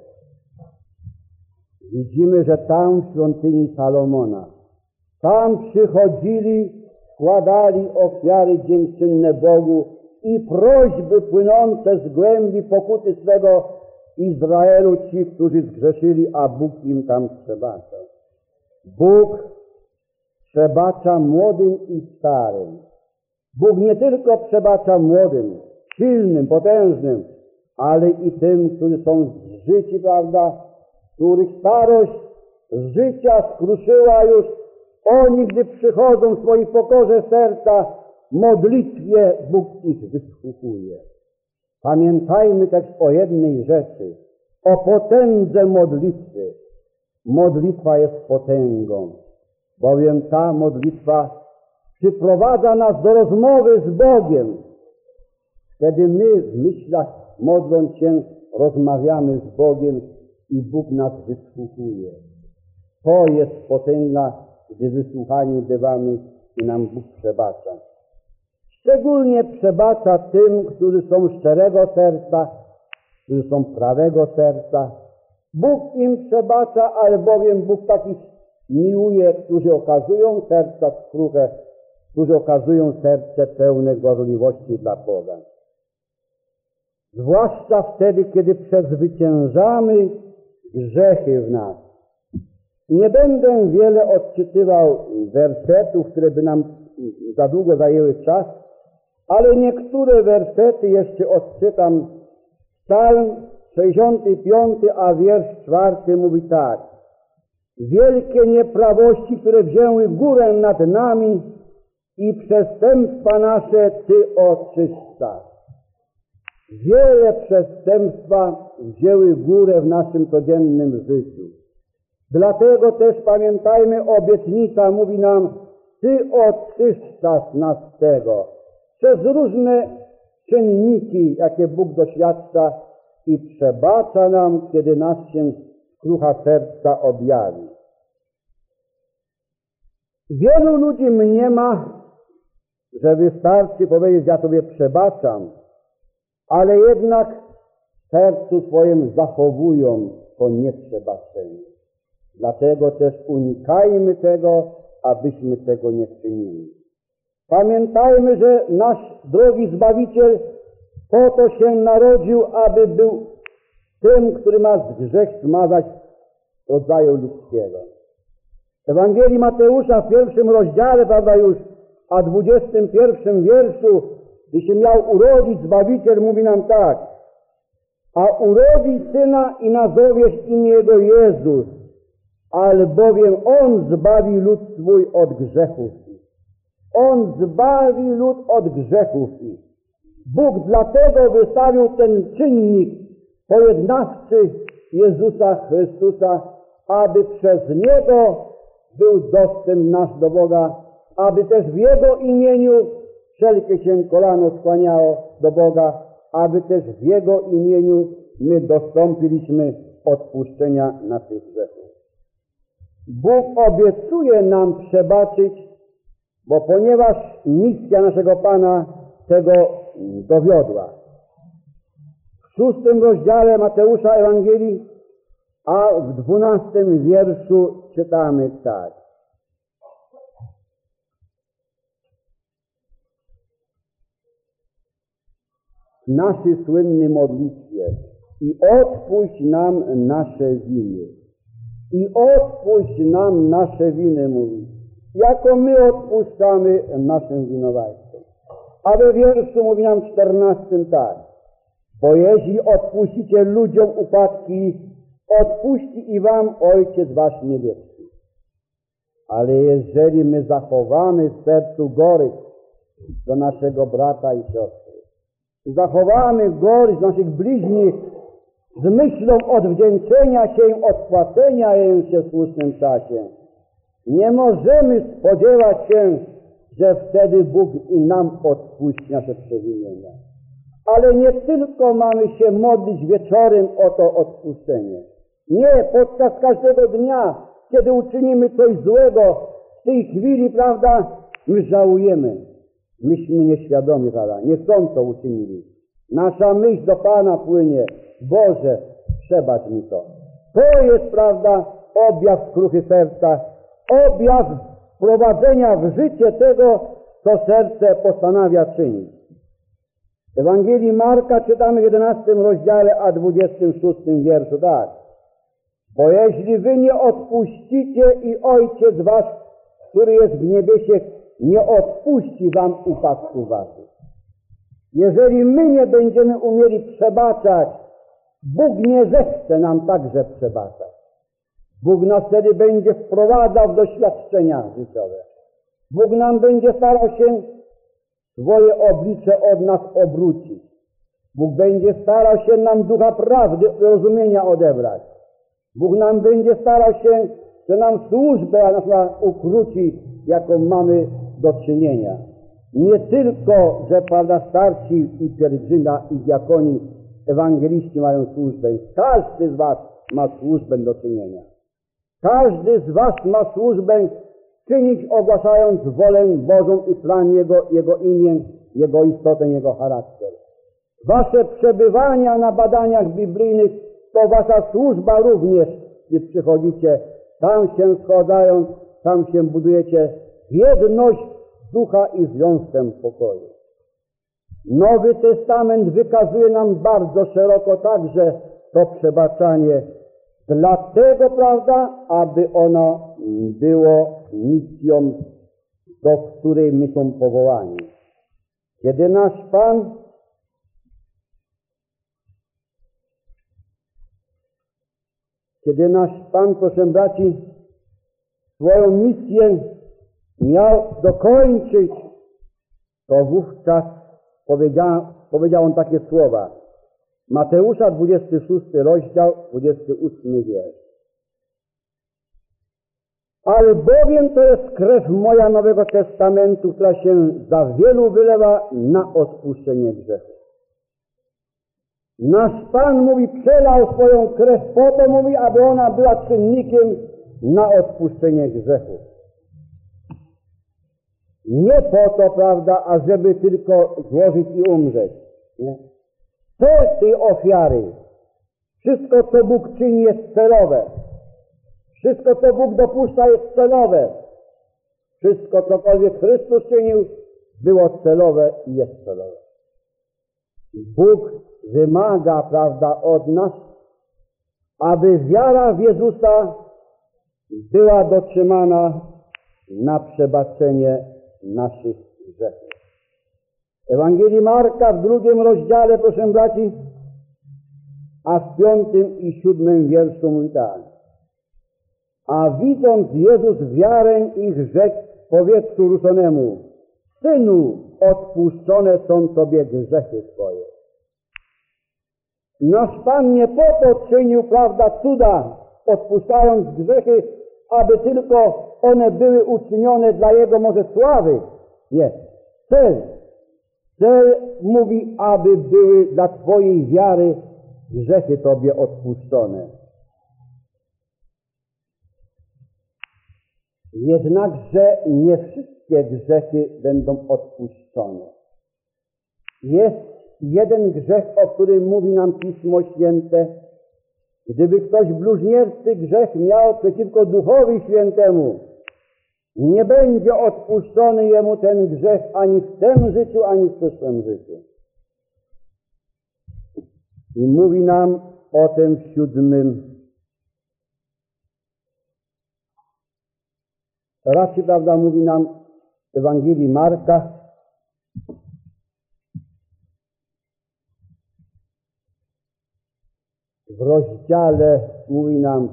Widzimy, że tam w świątyni Salomona, tam przychodzili, składali ofiary dziękczynne Bogu i prośby płynące z głębi pokuty swego Izraelu, ci, którzy zgrzeszyli, a Bóg im tam przebaczał. Bóg przebacza młodym i starym. Bóg nie tylko przebacza młodym, silnym, potężnym, ale i tym, którzy są życi, prawda, których starość życia skruszyła już. Oni, gdy przychodzą w swojej pokorze serca, modlitwie Bóg ich wysłuchuje. Pamiętajmy też o jednej rzeczy, o potędze modlitwy. Modlitwa jest potęgą, bowiem ta modlitwa przyprowadza nas do rozmowy z Bogiem. Wtedy my w myślach, modląc się, rozmawiamy z Bogiem i Bóg nas wysłuchuje. To jest potęga, gdy wysłuchani bywamy i nam Bóg przebacza. Szczególnie przebacza tym, którzy są szczerego serca, którzy są prawego serca. Bóg im przebacza, albowiem Bóg takich miłuje, którzy okazują serca skruche, którzy okazują serce pełne gorliwości dla Boga. Zwłaszcza wtedy, kiedy przezwyciężamy grzechy w nas. Nie będę wiele odczytywał wersetów, które by nam za długo zajęły czas, ale niektóre wersety jeszcze odczytam. Psalm sześćdziesiąty piąty, a wiersz czwarty mówi tak. Wielkie nieprawości, które wzięły górę nad nami i przestępstwa nasze Ty oczyszczasz. Wiele przestępstwa wzięły górę w naszym codziennym życiu. Dlatego też pamiętajmy, obietnica mówi nam, Ty oczyszczasz nas z tego. Przez różne czynniki, jakie Bóg doświadcza i przebacza nam, kiedy nas się skrucha serca objawi. Wielu ludzi mniema, że wystarczy powiedzieć, ja Tobie przebaczam, ale jednak w sercu swoim zachowują to nieprzebaczenie. Dlatego też unikajmy tego, abyśmy tego nie czynili. Pamiętajmy, że nasz drogi Zbawiciel po to się narodził, aby był tym, który ma grzech zmazać rodzaju ludzkiego. W Ewangelii Mateusza w pierwszym rozdziale, prawda już, a dwudziestym pierwszym wierszu, gdy się miał urodzić Zbawiciel, mówi nam tak. A urodzi Syna i nazwiesz imię Jego Jezus, albowiem On zbawi lud swój od grzechów ich. On zbawi lud od grzechów ich. Bóg dlatego wystawił ten czynnik pojednawczy Jezusa Chrystusa, aby przez Niego był dostęp nasz do Boga, aby też w Jego imieniu wszelkie się kolano skłaniało do Boga, aby też w Jego imieniu my dostąpiliśmy odpuszczenia naszych grzechów. Bóg obiecuje nam przebaczyć, bo ponieważ misja naszego Pana tego dowiodła. W szóstym rozdziale Mateusza Ewangelii, a w dwunastym wierszu czytamy tak. W naszej słynnej modlitwie: i odpuść nam nasze winy. I odpuść nam nasze winy, mówi, jako my odpuszczamy naszym winowajcom. A we wierszu mówi nam czternastym tak. Bo jeśli odpuścicie ludziom upadki, odpuści i wam Ojciec wasz niebieski. Ale jeżeli my zachowamy w sercu gorycz do naszego brata i siostry, zachowamy gorycz naszych bliźnich z myślą odwdzięczenia się im, odpłacenia im się w słusznym czasie, nie możemy spodziewać się, że wtedy Bóg i nam odpuści nasze przewinienia. Ale nie tylko mamy się modlić wieczorem o to odpuszczenie. Nie, podczas każdego dnia, kiedy uczynimy coś złego, w tej chwili, prawda, my żałujemy. Myśmy nieświadomi, prawda, niechcąco to uczynili. Nasza myśl do Pana płynie: Boże, przebacz mi to. To jest, prawda, objaw skruchy serca, objaw wprowadzenia w życie tego, co serce postanawia czynić. W Ewangelii Marka czytamy w jedenastym rozdziale, a dwudziestym szóstym wierszu tak. Bo jeśli wy nie odpuścicie i Ojciec wasz, który jest w niebiesie, nie odpuści wam upadków waszych. Jeżeli my nie będziemy umieli przebaczać, Bóg nie zechce nam także przebaczać. Bóg nas wtedy będzie wprowadzał w doświadczenia życiowe. Bóg nam będzie starał się swoje oblicze od nas obrócić. Bóg będzie starał się nam ducha prawdy, rozumienia odebrać. Bóg nam będzie starał się, że nam służbę nasza ukróci, jaką mamy do czynienia. Nie tylko, że prawda, starci i pielgrzyma i diakoni, ewangeliści mają służbę. Każdy z was ma służbę do czynienia. Każdy z was ma służbę czynić, ogłaszając wolę Bożą i plan Jego, Jego imię, Jego istotę, Jego charakter. Wasze przebywania na badaniach biblijnych to wasza służba również, gdy przychodzicie, tam się schodzając, tam się budujecie w jedność ducha i związkiem pokoju. Nowy Testament wykazuje nam bardzo szeroko także to przebaczanie, dlatego, prawda, aby ono było misją, do której my są powołani. Kiedy nasz Pan Kiedy nasz Pan, proszę braci, swoją misję miał dokończyć, to wówczas powiedział, powiedział On takie słowa. Mateusza, dwudziesty szósty rozdział, dwudziesty ósmy wiersz. Ale bowiem to jest krew moja Nowego Testamentu, która się za wielu wylewa na odpuszczenie grzechu. Nasz Pan, mówi, przelał swoją krew po to, mówi, aby ona była czynnikiem na odpuszczenie grzechu. Nie po to, prawda, ażeby tylko złożyć i umrzeć. Nie? Cel tej ofiary, wszystko co Bóg czyni, jest celowe. Wszystko co Bóg dopuszcza, jest celowe. Wszystko cokolwiek Chrystus czynił, było celowe i jest celowe. Bóg wymaga, prawda, od nas, aby wiara w Jezusa była dotrzymana na przebaczenie naszych grzechów. Ewangelii Marka w drugim rozdziale, proszę braci, a w piątym i siódmym wierszu mówi tak. A widząc Jezus wiarę ich, rzekł w powietrzu ruszonemu: Synu, odpuszczone są Tobie grzechy Twoje. Nasz Pan nie po to czynił, prawda, cuda, odpuszczając grzechy, aby tylko one były uczynione dla Jego może sławy. Nie. Cel. Cel mówi, aby były dla Twojej wiary grzechy Tobie odpuszczone. Jednakże nie wszystkie grzechy będą odpuszczone. Jest jeden grzech, o którym mówi nam Pismo Święte. Gdyby ktoś bluźnierczy grzech miał przeciwko Duchowi Świętemu, nie będzie odpuszczony jemu ten grzech ani w tym życiu, ani w przyszłym życiu. I mówi nam o tym w siódmym raczej, prawda, mówi nam w Ewangelii Marka, w rozdziale, mówi nam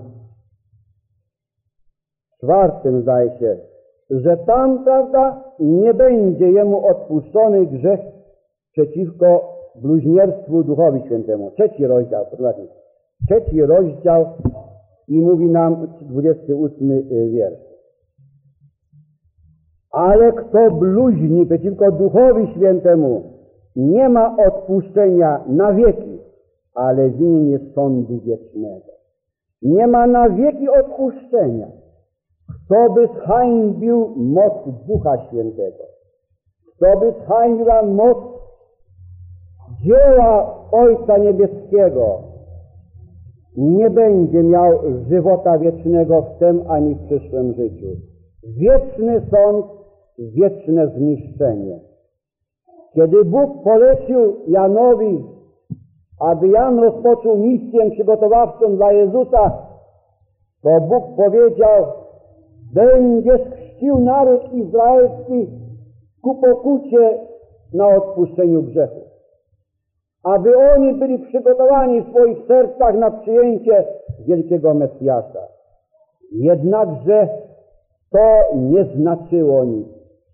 czwartym, zdaje się, że tam, prawda, nie będzie jemu odpuszczony grzech przeciwko bluźnierstwu Duchowi Świętemu. Trzeci rozdział, trzeci rozdział i mówi nam dwudziesty ósmy wiersz. Ale kto bluźni przeciwko Duchowi Świętemu, nie ma odpuszczenia na wieki, ale winien jest sądu wiecznego. Nie ma na wieki odpuszczenia. Kto by zhańbił moc Ducha Świętego? Kto by zhańbił moc dzieła Ojca Niebieskiego, nie będzie miał żywota wiecznego w tym ani w przyszłym życiu. Wieczny sąd, wieczne zniszczenie. Kiedy Bóg polecił Janowi, aby Jan rozpoczął misję przygotowawczą dla Jezusa, to Bóg powiedział: będziesz chrzcił naród izraelski ku pokucie na odpuszczeniu grzechu. Aby oni byli przygotowani w swoich sercach na przyjęcie wielkiego Mesjasza. Jednakże to nie znaczyło nic.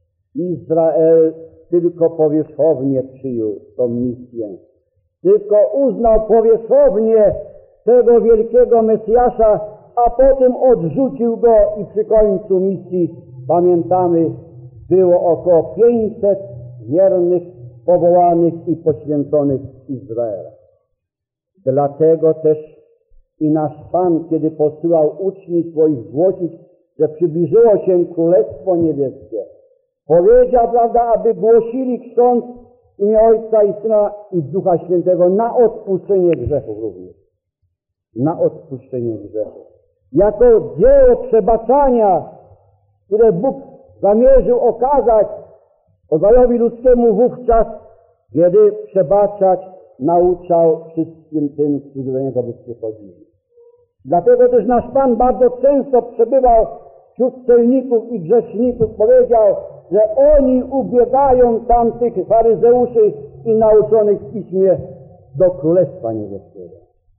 Izrael tylko powierzchownie przyjął tą misję. Tylko uznał powierzchownie tego wielkiego Mesjasza, a potem odrzucił go i przy końcu misji, pamiętamy, było około pięćset wiernych, powołanych i poświęconych Izraela. Dlatego też i nasz Pan, kiedy posyłał uczniów swoich głosić, że przybliżyło się Królestwo Niebieskie, powiedział, prawda, aby głosili, krząc w imię Ojca i Syna i Ducha Świętego na odpuszczenie grzechów również. Na odpuszczenie grzechów. Jako dzieło przebaczania, które Bóg zamierzył okazać rodowi ludzkiemu wówczas, kiedy przebaczać nauczał wszystkim tym, którzy do Niego by przychodzili. Dlatego też nasz Pan bardzo często przebywał wśród celników i grzeszników. Powiedział, że oni ubiegają tamtych faryzeuszy i nauczonych w Piśmie do Królestwa Niebieskiego.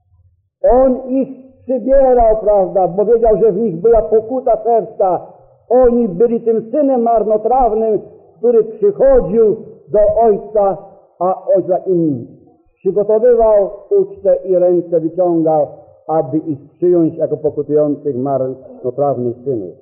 On ich przybierał, prawda, bo wiedział, że w nich była pokuta serca. Oni byli tym synem marnotrawnym, który przychodził do Ojca, a Ojca im przygotowywał ucztę i ręce wyciągał, aby ich przyjąć jako pokutujących marnotrawnych synów.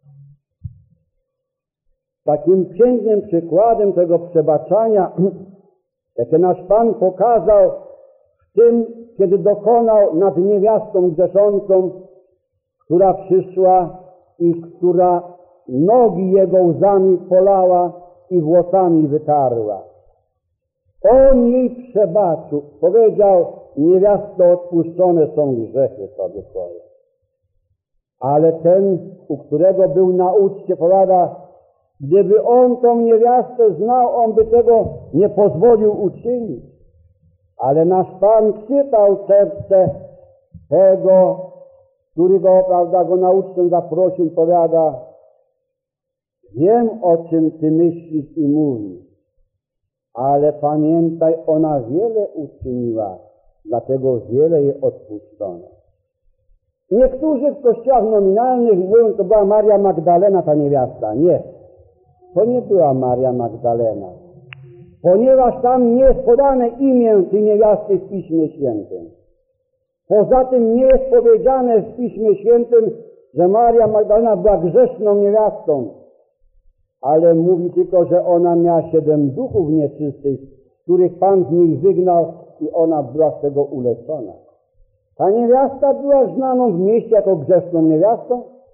Takim pięknym przykładem tego przebaczania, jakie nasz Pan pokazał w tym, kiedy dokonał nad niewiastą grzeszącą, która przyszła i która nogi Jego łzami polała i włosami wytarła. On jej przebaczył. Powiedział: niewiasto, odpuszczone są grzechy sobie twoje. Ale ten, u którego był na uczcie, powiada, gdyby on tą niewiastę znał, on by tego nie pozwolił uczynić. Ale nasz Pan czytał serce tego, który go, prawda, go na ucztę zaprosił i powiada: wiem, o czym ty myślisz i mówisz, ale pamiętaj, ona wiele uczyniła, dlatego wiele jej odpuszczono. Niektórzy w kościołach nominalnych mówią, to była Maria Magdalena, ta niewiasta. Nie, to nie była Maria Magdalena, ponieważ tam nie jest podane imię tej niewiasty w Piśmie Świętym. Poza tym nie jest powiedziane w Piśmie Świętym, że Maria Magdalena była grzeszną niewiastą, ale mówi tylko, że ona miała siedem duchów nieczystych, których Pan z nich wygnał i ona była z tego uleczona. Ta niewiasta była znaną w mieście jako grzeszną niewiastą,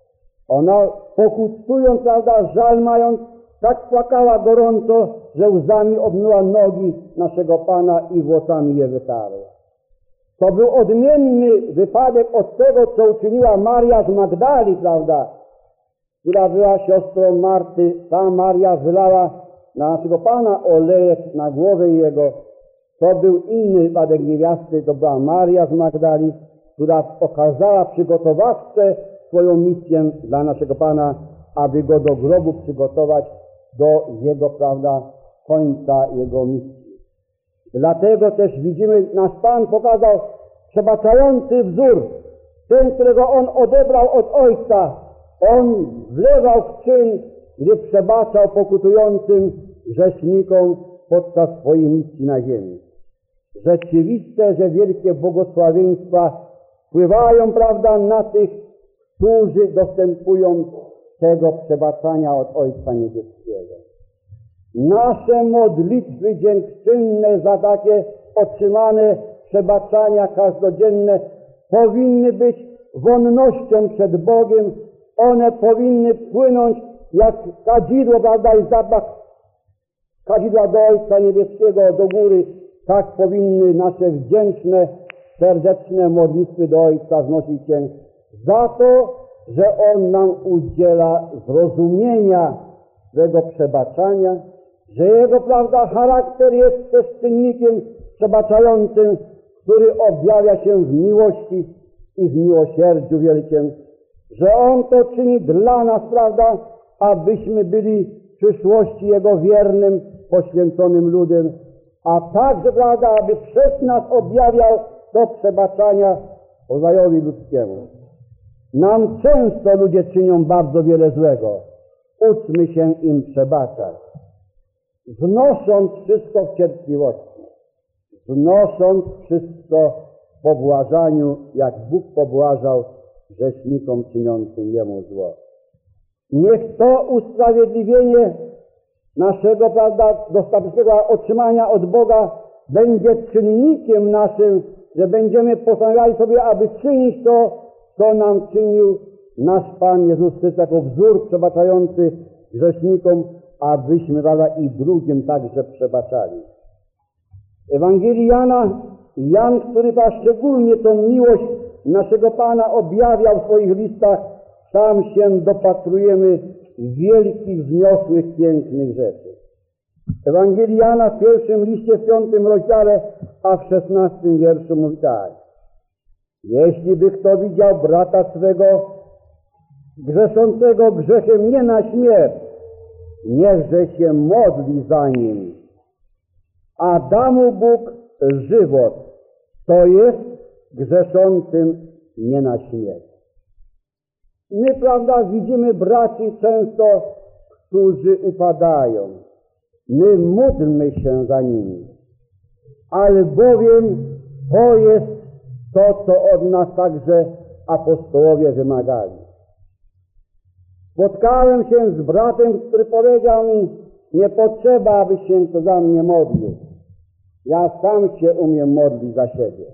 Ona pokutując, prawda, żal mając, tak płakała gorąco, że łzami obmyła nogi naszego Pana i włosami je wytarła. To był odmienny wypadek od tego, co uczyniła Maria z Magdali, prawda, która była siostrą Marty. Ta Maria wylała na naszego Pana olejek na głowę jego. To był inny wypadek niewiasty, to była Maria z Magdali, która okazała przygotowawcę swoją misję dla naszego Pana, aby go do grobu przygotować do jego, prawda, końca jego misji. Dlatego też widzimy, nasz Pan pokazał przebaczający wzór, ten, którego On odebrał od Ojca. On wlewał w czyn, gdy przebaczał pokutującym grzesznikom podczas swojej misji na ziemi. Rzeczywiste, że wielkie błogosławieństwa wpływają, prawda, na tych, którzy dostępują tego przebaczania od Ojca Niebieskiego. Nasze modlitwy dziękczynne za takie otrzymane przebaczania każdodzienne powinny być wonnością przed Bogiem. One powinny płynąć jak kadzidło, prawda, i zapach kadzidła do Ojca Niebieskiego, do góry. Tak powinny nasze wdzięczne, serdeczne modlitwy do Ojca znosić się za to, że On nam udziela zrozumienia swego przebaczania, że Jego, prawda, charakter jest też czynnikiem przebaczającym, który objawia się w miłości i w miłosierdziu wielkim, że On to czyni dla nas, prawda, abyśmy byli w przyszłości Jego wiernym, poświęconym ludem, a także, prawda, aby przez nas objawiał do przebaczania rodzajowi ludzkiemu. Nam często ludzie czynią bardzo wiele złego. Uczmy się im przebaczać, znosząc wszystko w cierpliwości, znosząc wszystko w pobłażaniu, jak Bóg pobłażał grzesznikom czyniącym Jemu zło. Niech to usprawiedliwienie naszego, prawda, dostatecznego otrzymania od Boga będzie czynnikiem naszym, że będziemy postanawiali sobie, aby czynić to, co nam czynił nasz Pan Jezus Chrystus jako wzór przebaczający grzesznikom, abyśmy, prawda, i drugim także przebaczali. W Ewangelii Jana, Jan, który pa szczególnie tą miłość naszego Pana objawiał w swoich listach, tam się dopatrujemy wielkich, wzniosłych, pięknych rzeczy. Ewangelii Jana w pierwszym liście, w piątym rozdziale, a w szesnastym wierszu mówi tak: jeśli by kto widział brata swego grzeszącego grzechem nie na śmierć, niechże się modli za nim, a da mu Bóg żywot, to jest grzeszącym nie na śmierć. My, prawda, widzimy braci często, którzy upadają. My módlmy się za nimi, albowiem to jest to, co od nas także apostołowie wymagali. Spotkałem się z bratem, który powiedział mi: nie potrzeba, abyś się to za mnie modlił. Ja sam się umiem modlić za siebie.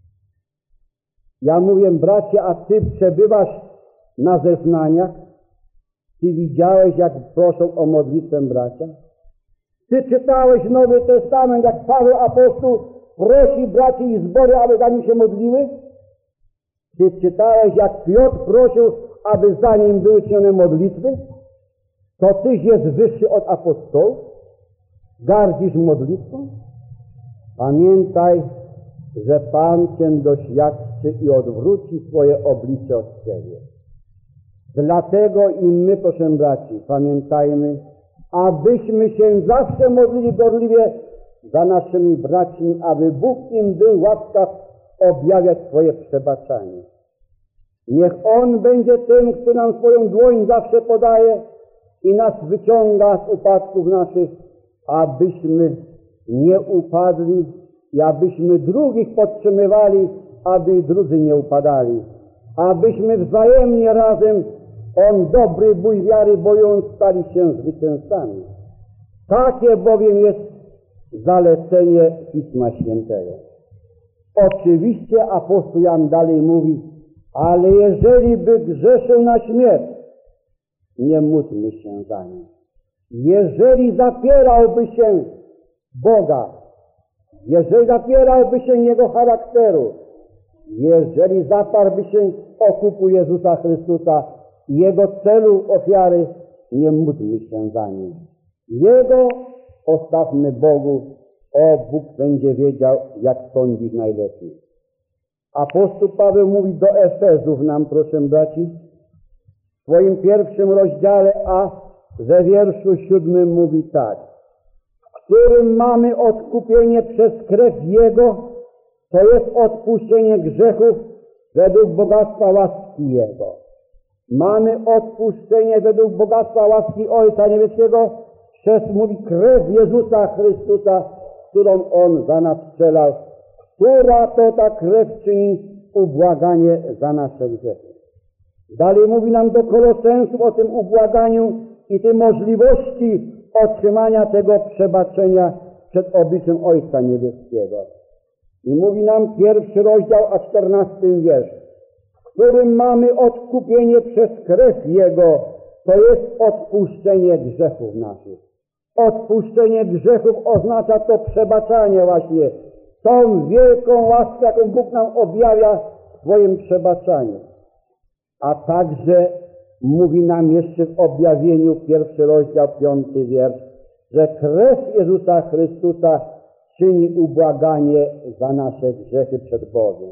Ja mówię: bracie, a ty przebywasz na zeznaniach? Ty widziałeś, jak proszą o modlitwę bracia? Ty czytałeś Nowy Testament, jak Paweł apostoł prosi braci i zbory, aby za nim się modliły? Ty czytałeś, jak Piotr prosił, aby za nim były czynione modlitwy? To tyś jest wyższy od apostołów? Gardzisz modlitwą? Pamiętaj, że Pan cię doświadczy i odwróci swoje oblicze od ciebie. Dlatego i my, proszę braci, pamiętajmy, abyśmy się zawsze modlili gorliwie za naszymi braćmi, aby Bóg im był łaskaw objawiać swoje przebaczanie. Niech On będzie tym, który nam swoją dłoń zawsze podaje i nas wyciąga z upadków naszych, abyśmy nie upadli i abyśmy drugich podtrzymywali, aby i drudzy nie upadali. Abyśmy wzajemnie razem, On dobry bój wiary bojąc, stali się zwycięzcami. Takie bowiem jest zalecenie Pisma Świętego. Oczywiście apostoł Jan dalej mówi: ale jeżeli by grzeszył na śmierć, nie módlmy się za nim. Jeżeli zapierałby się Boga, jeżeli zapierałby się Jego charakteru, jeżeli zaparłby się okupu Jezusa Chrystusa i Jego celu ofiary, nie módlmy się za nim. Jego ostawmy Bogu, o Bóg będzie wiedział, jak sądzić najlepiej. Apostoł Paweł mówi do Efezów nam, proszę braci, w swoim pierwszym rozdziale, a we wierszu siódmym mówi tak: w którym mamy odkupienie przez krew Jego, to jest odpuszczenie grzechów według bogactwa łaski Jego. Mamy odpuszczenie według bogactwa łaski Ojca Niebieskiego przez, mówi, krew Jezusa Chrystusa, którą On za nas przelał, która to ta krew czyni ubłaganie za nasze grzechy. Dalej mówi nam do Kolosensów o tym ubłaganiu i tej możliwości otrzymania tego przebaczenia przed obliczem Ojca Niebieskiego. I mówi nam pierwszy rozdział, a czternasty wiersz, w którym mamy odkupienie przez krew Jego, to jest odpuszczenie grzechów naszych. Odpuszczenie grzechów oznacza to przebaczanie właśnie, tą wielką łaskę, jaką Bóg nam objawia w swoim przebaczaniu. A także mówi nam jeszcze w objawieniu, pierwszy rozdział, piąty wiersz, że krew Jezusa Chrystusa czyni ubłaganie za nasze grzechy przed Bogiem.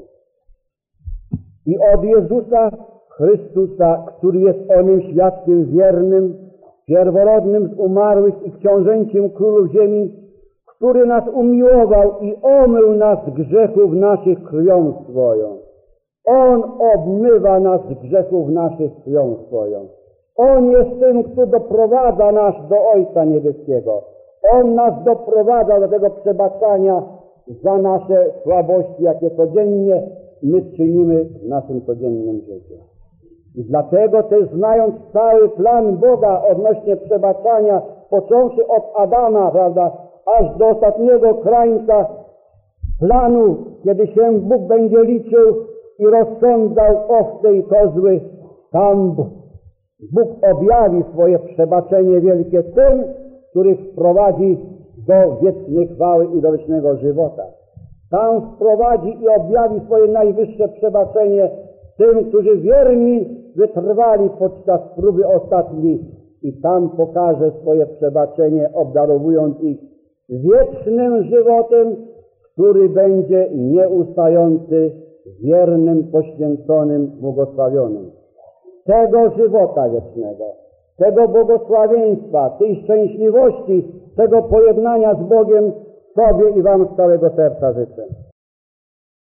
I od Jezusa Chrystusa, który jest onym świadkiem wiernym, pierworodnym z umarłych i książęciem królów ziemi, który nas umiłował i omył nas z grzechów naszych krwią swoją. On obmywa nas z grzechów naszych krwią swoją. On jest tym, który doprowadza nas do Ojca Niebieskiego. On nas doprowadza do tego przebaczania za nasze słabości, jakie codziennie my czynimy w naszym codziennym życiu. I dlatego też, znając cały plan Boga odnośnie przebaczania, począwszy od Adama, prawda, aż do ostatniego krańca planu, kiedy się Bóg będzie liczył i rozsądzał owce i kozły, tam Bóg objawi swoje przebaczenie wielkie tym, których wprowadzi do wiecznej chwały i do wiecznego żywota. Tam wprowadzi i objawi swoje najwyższe przebaczenie tym, którzy wierni wytrwali podczas próby ostatniej, i tam pokaże swoje przebaczenie, obdarowując ich wiecznym żywotem, który będzie nieustający, wiernym, poświęconym, błogosławionym. Tego żywota wiecznego, tego błogosławieństwa, tej szczęśliwości, tego pojednania z Bogiem sobie i wam z całego serca życzę.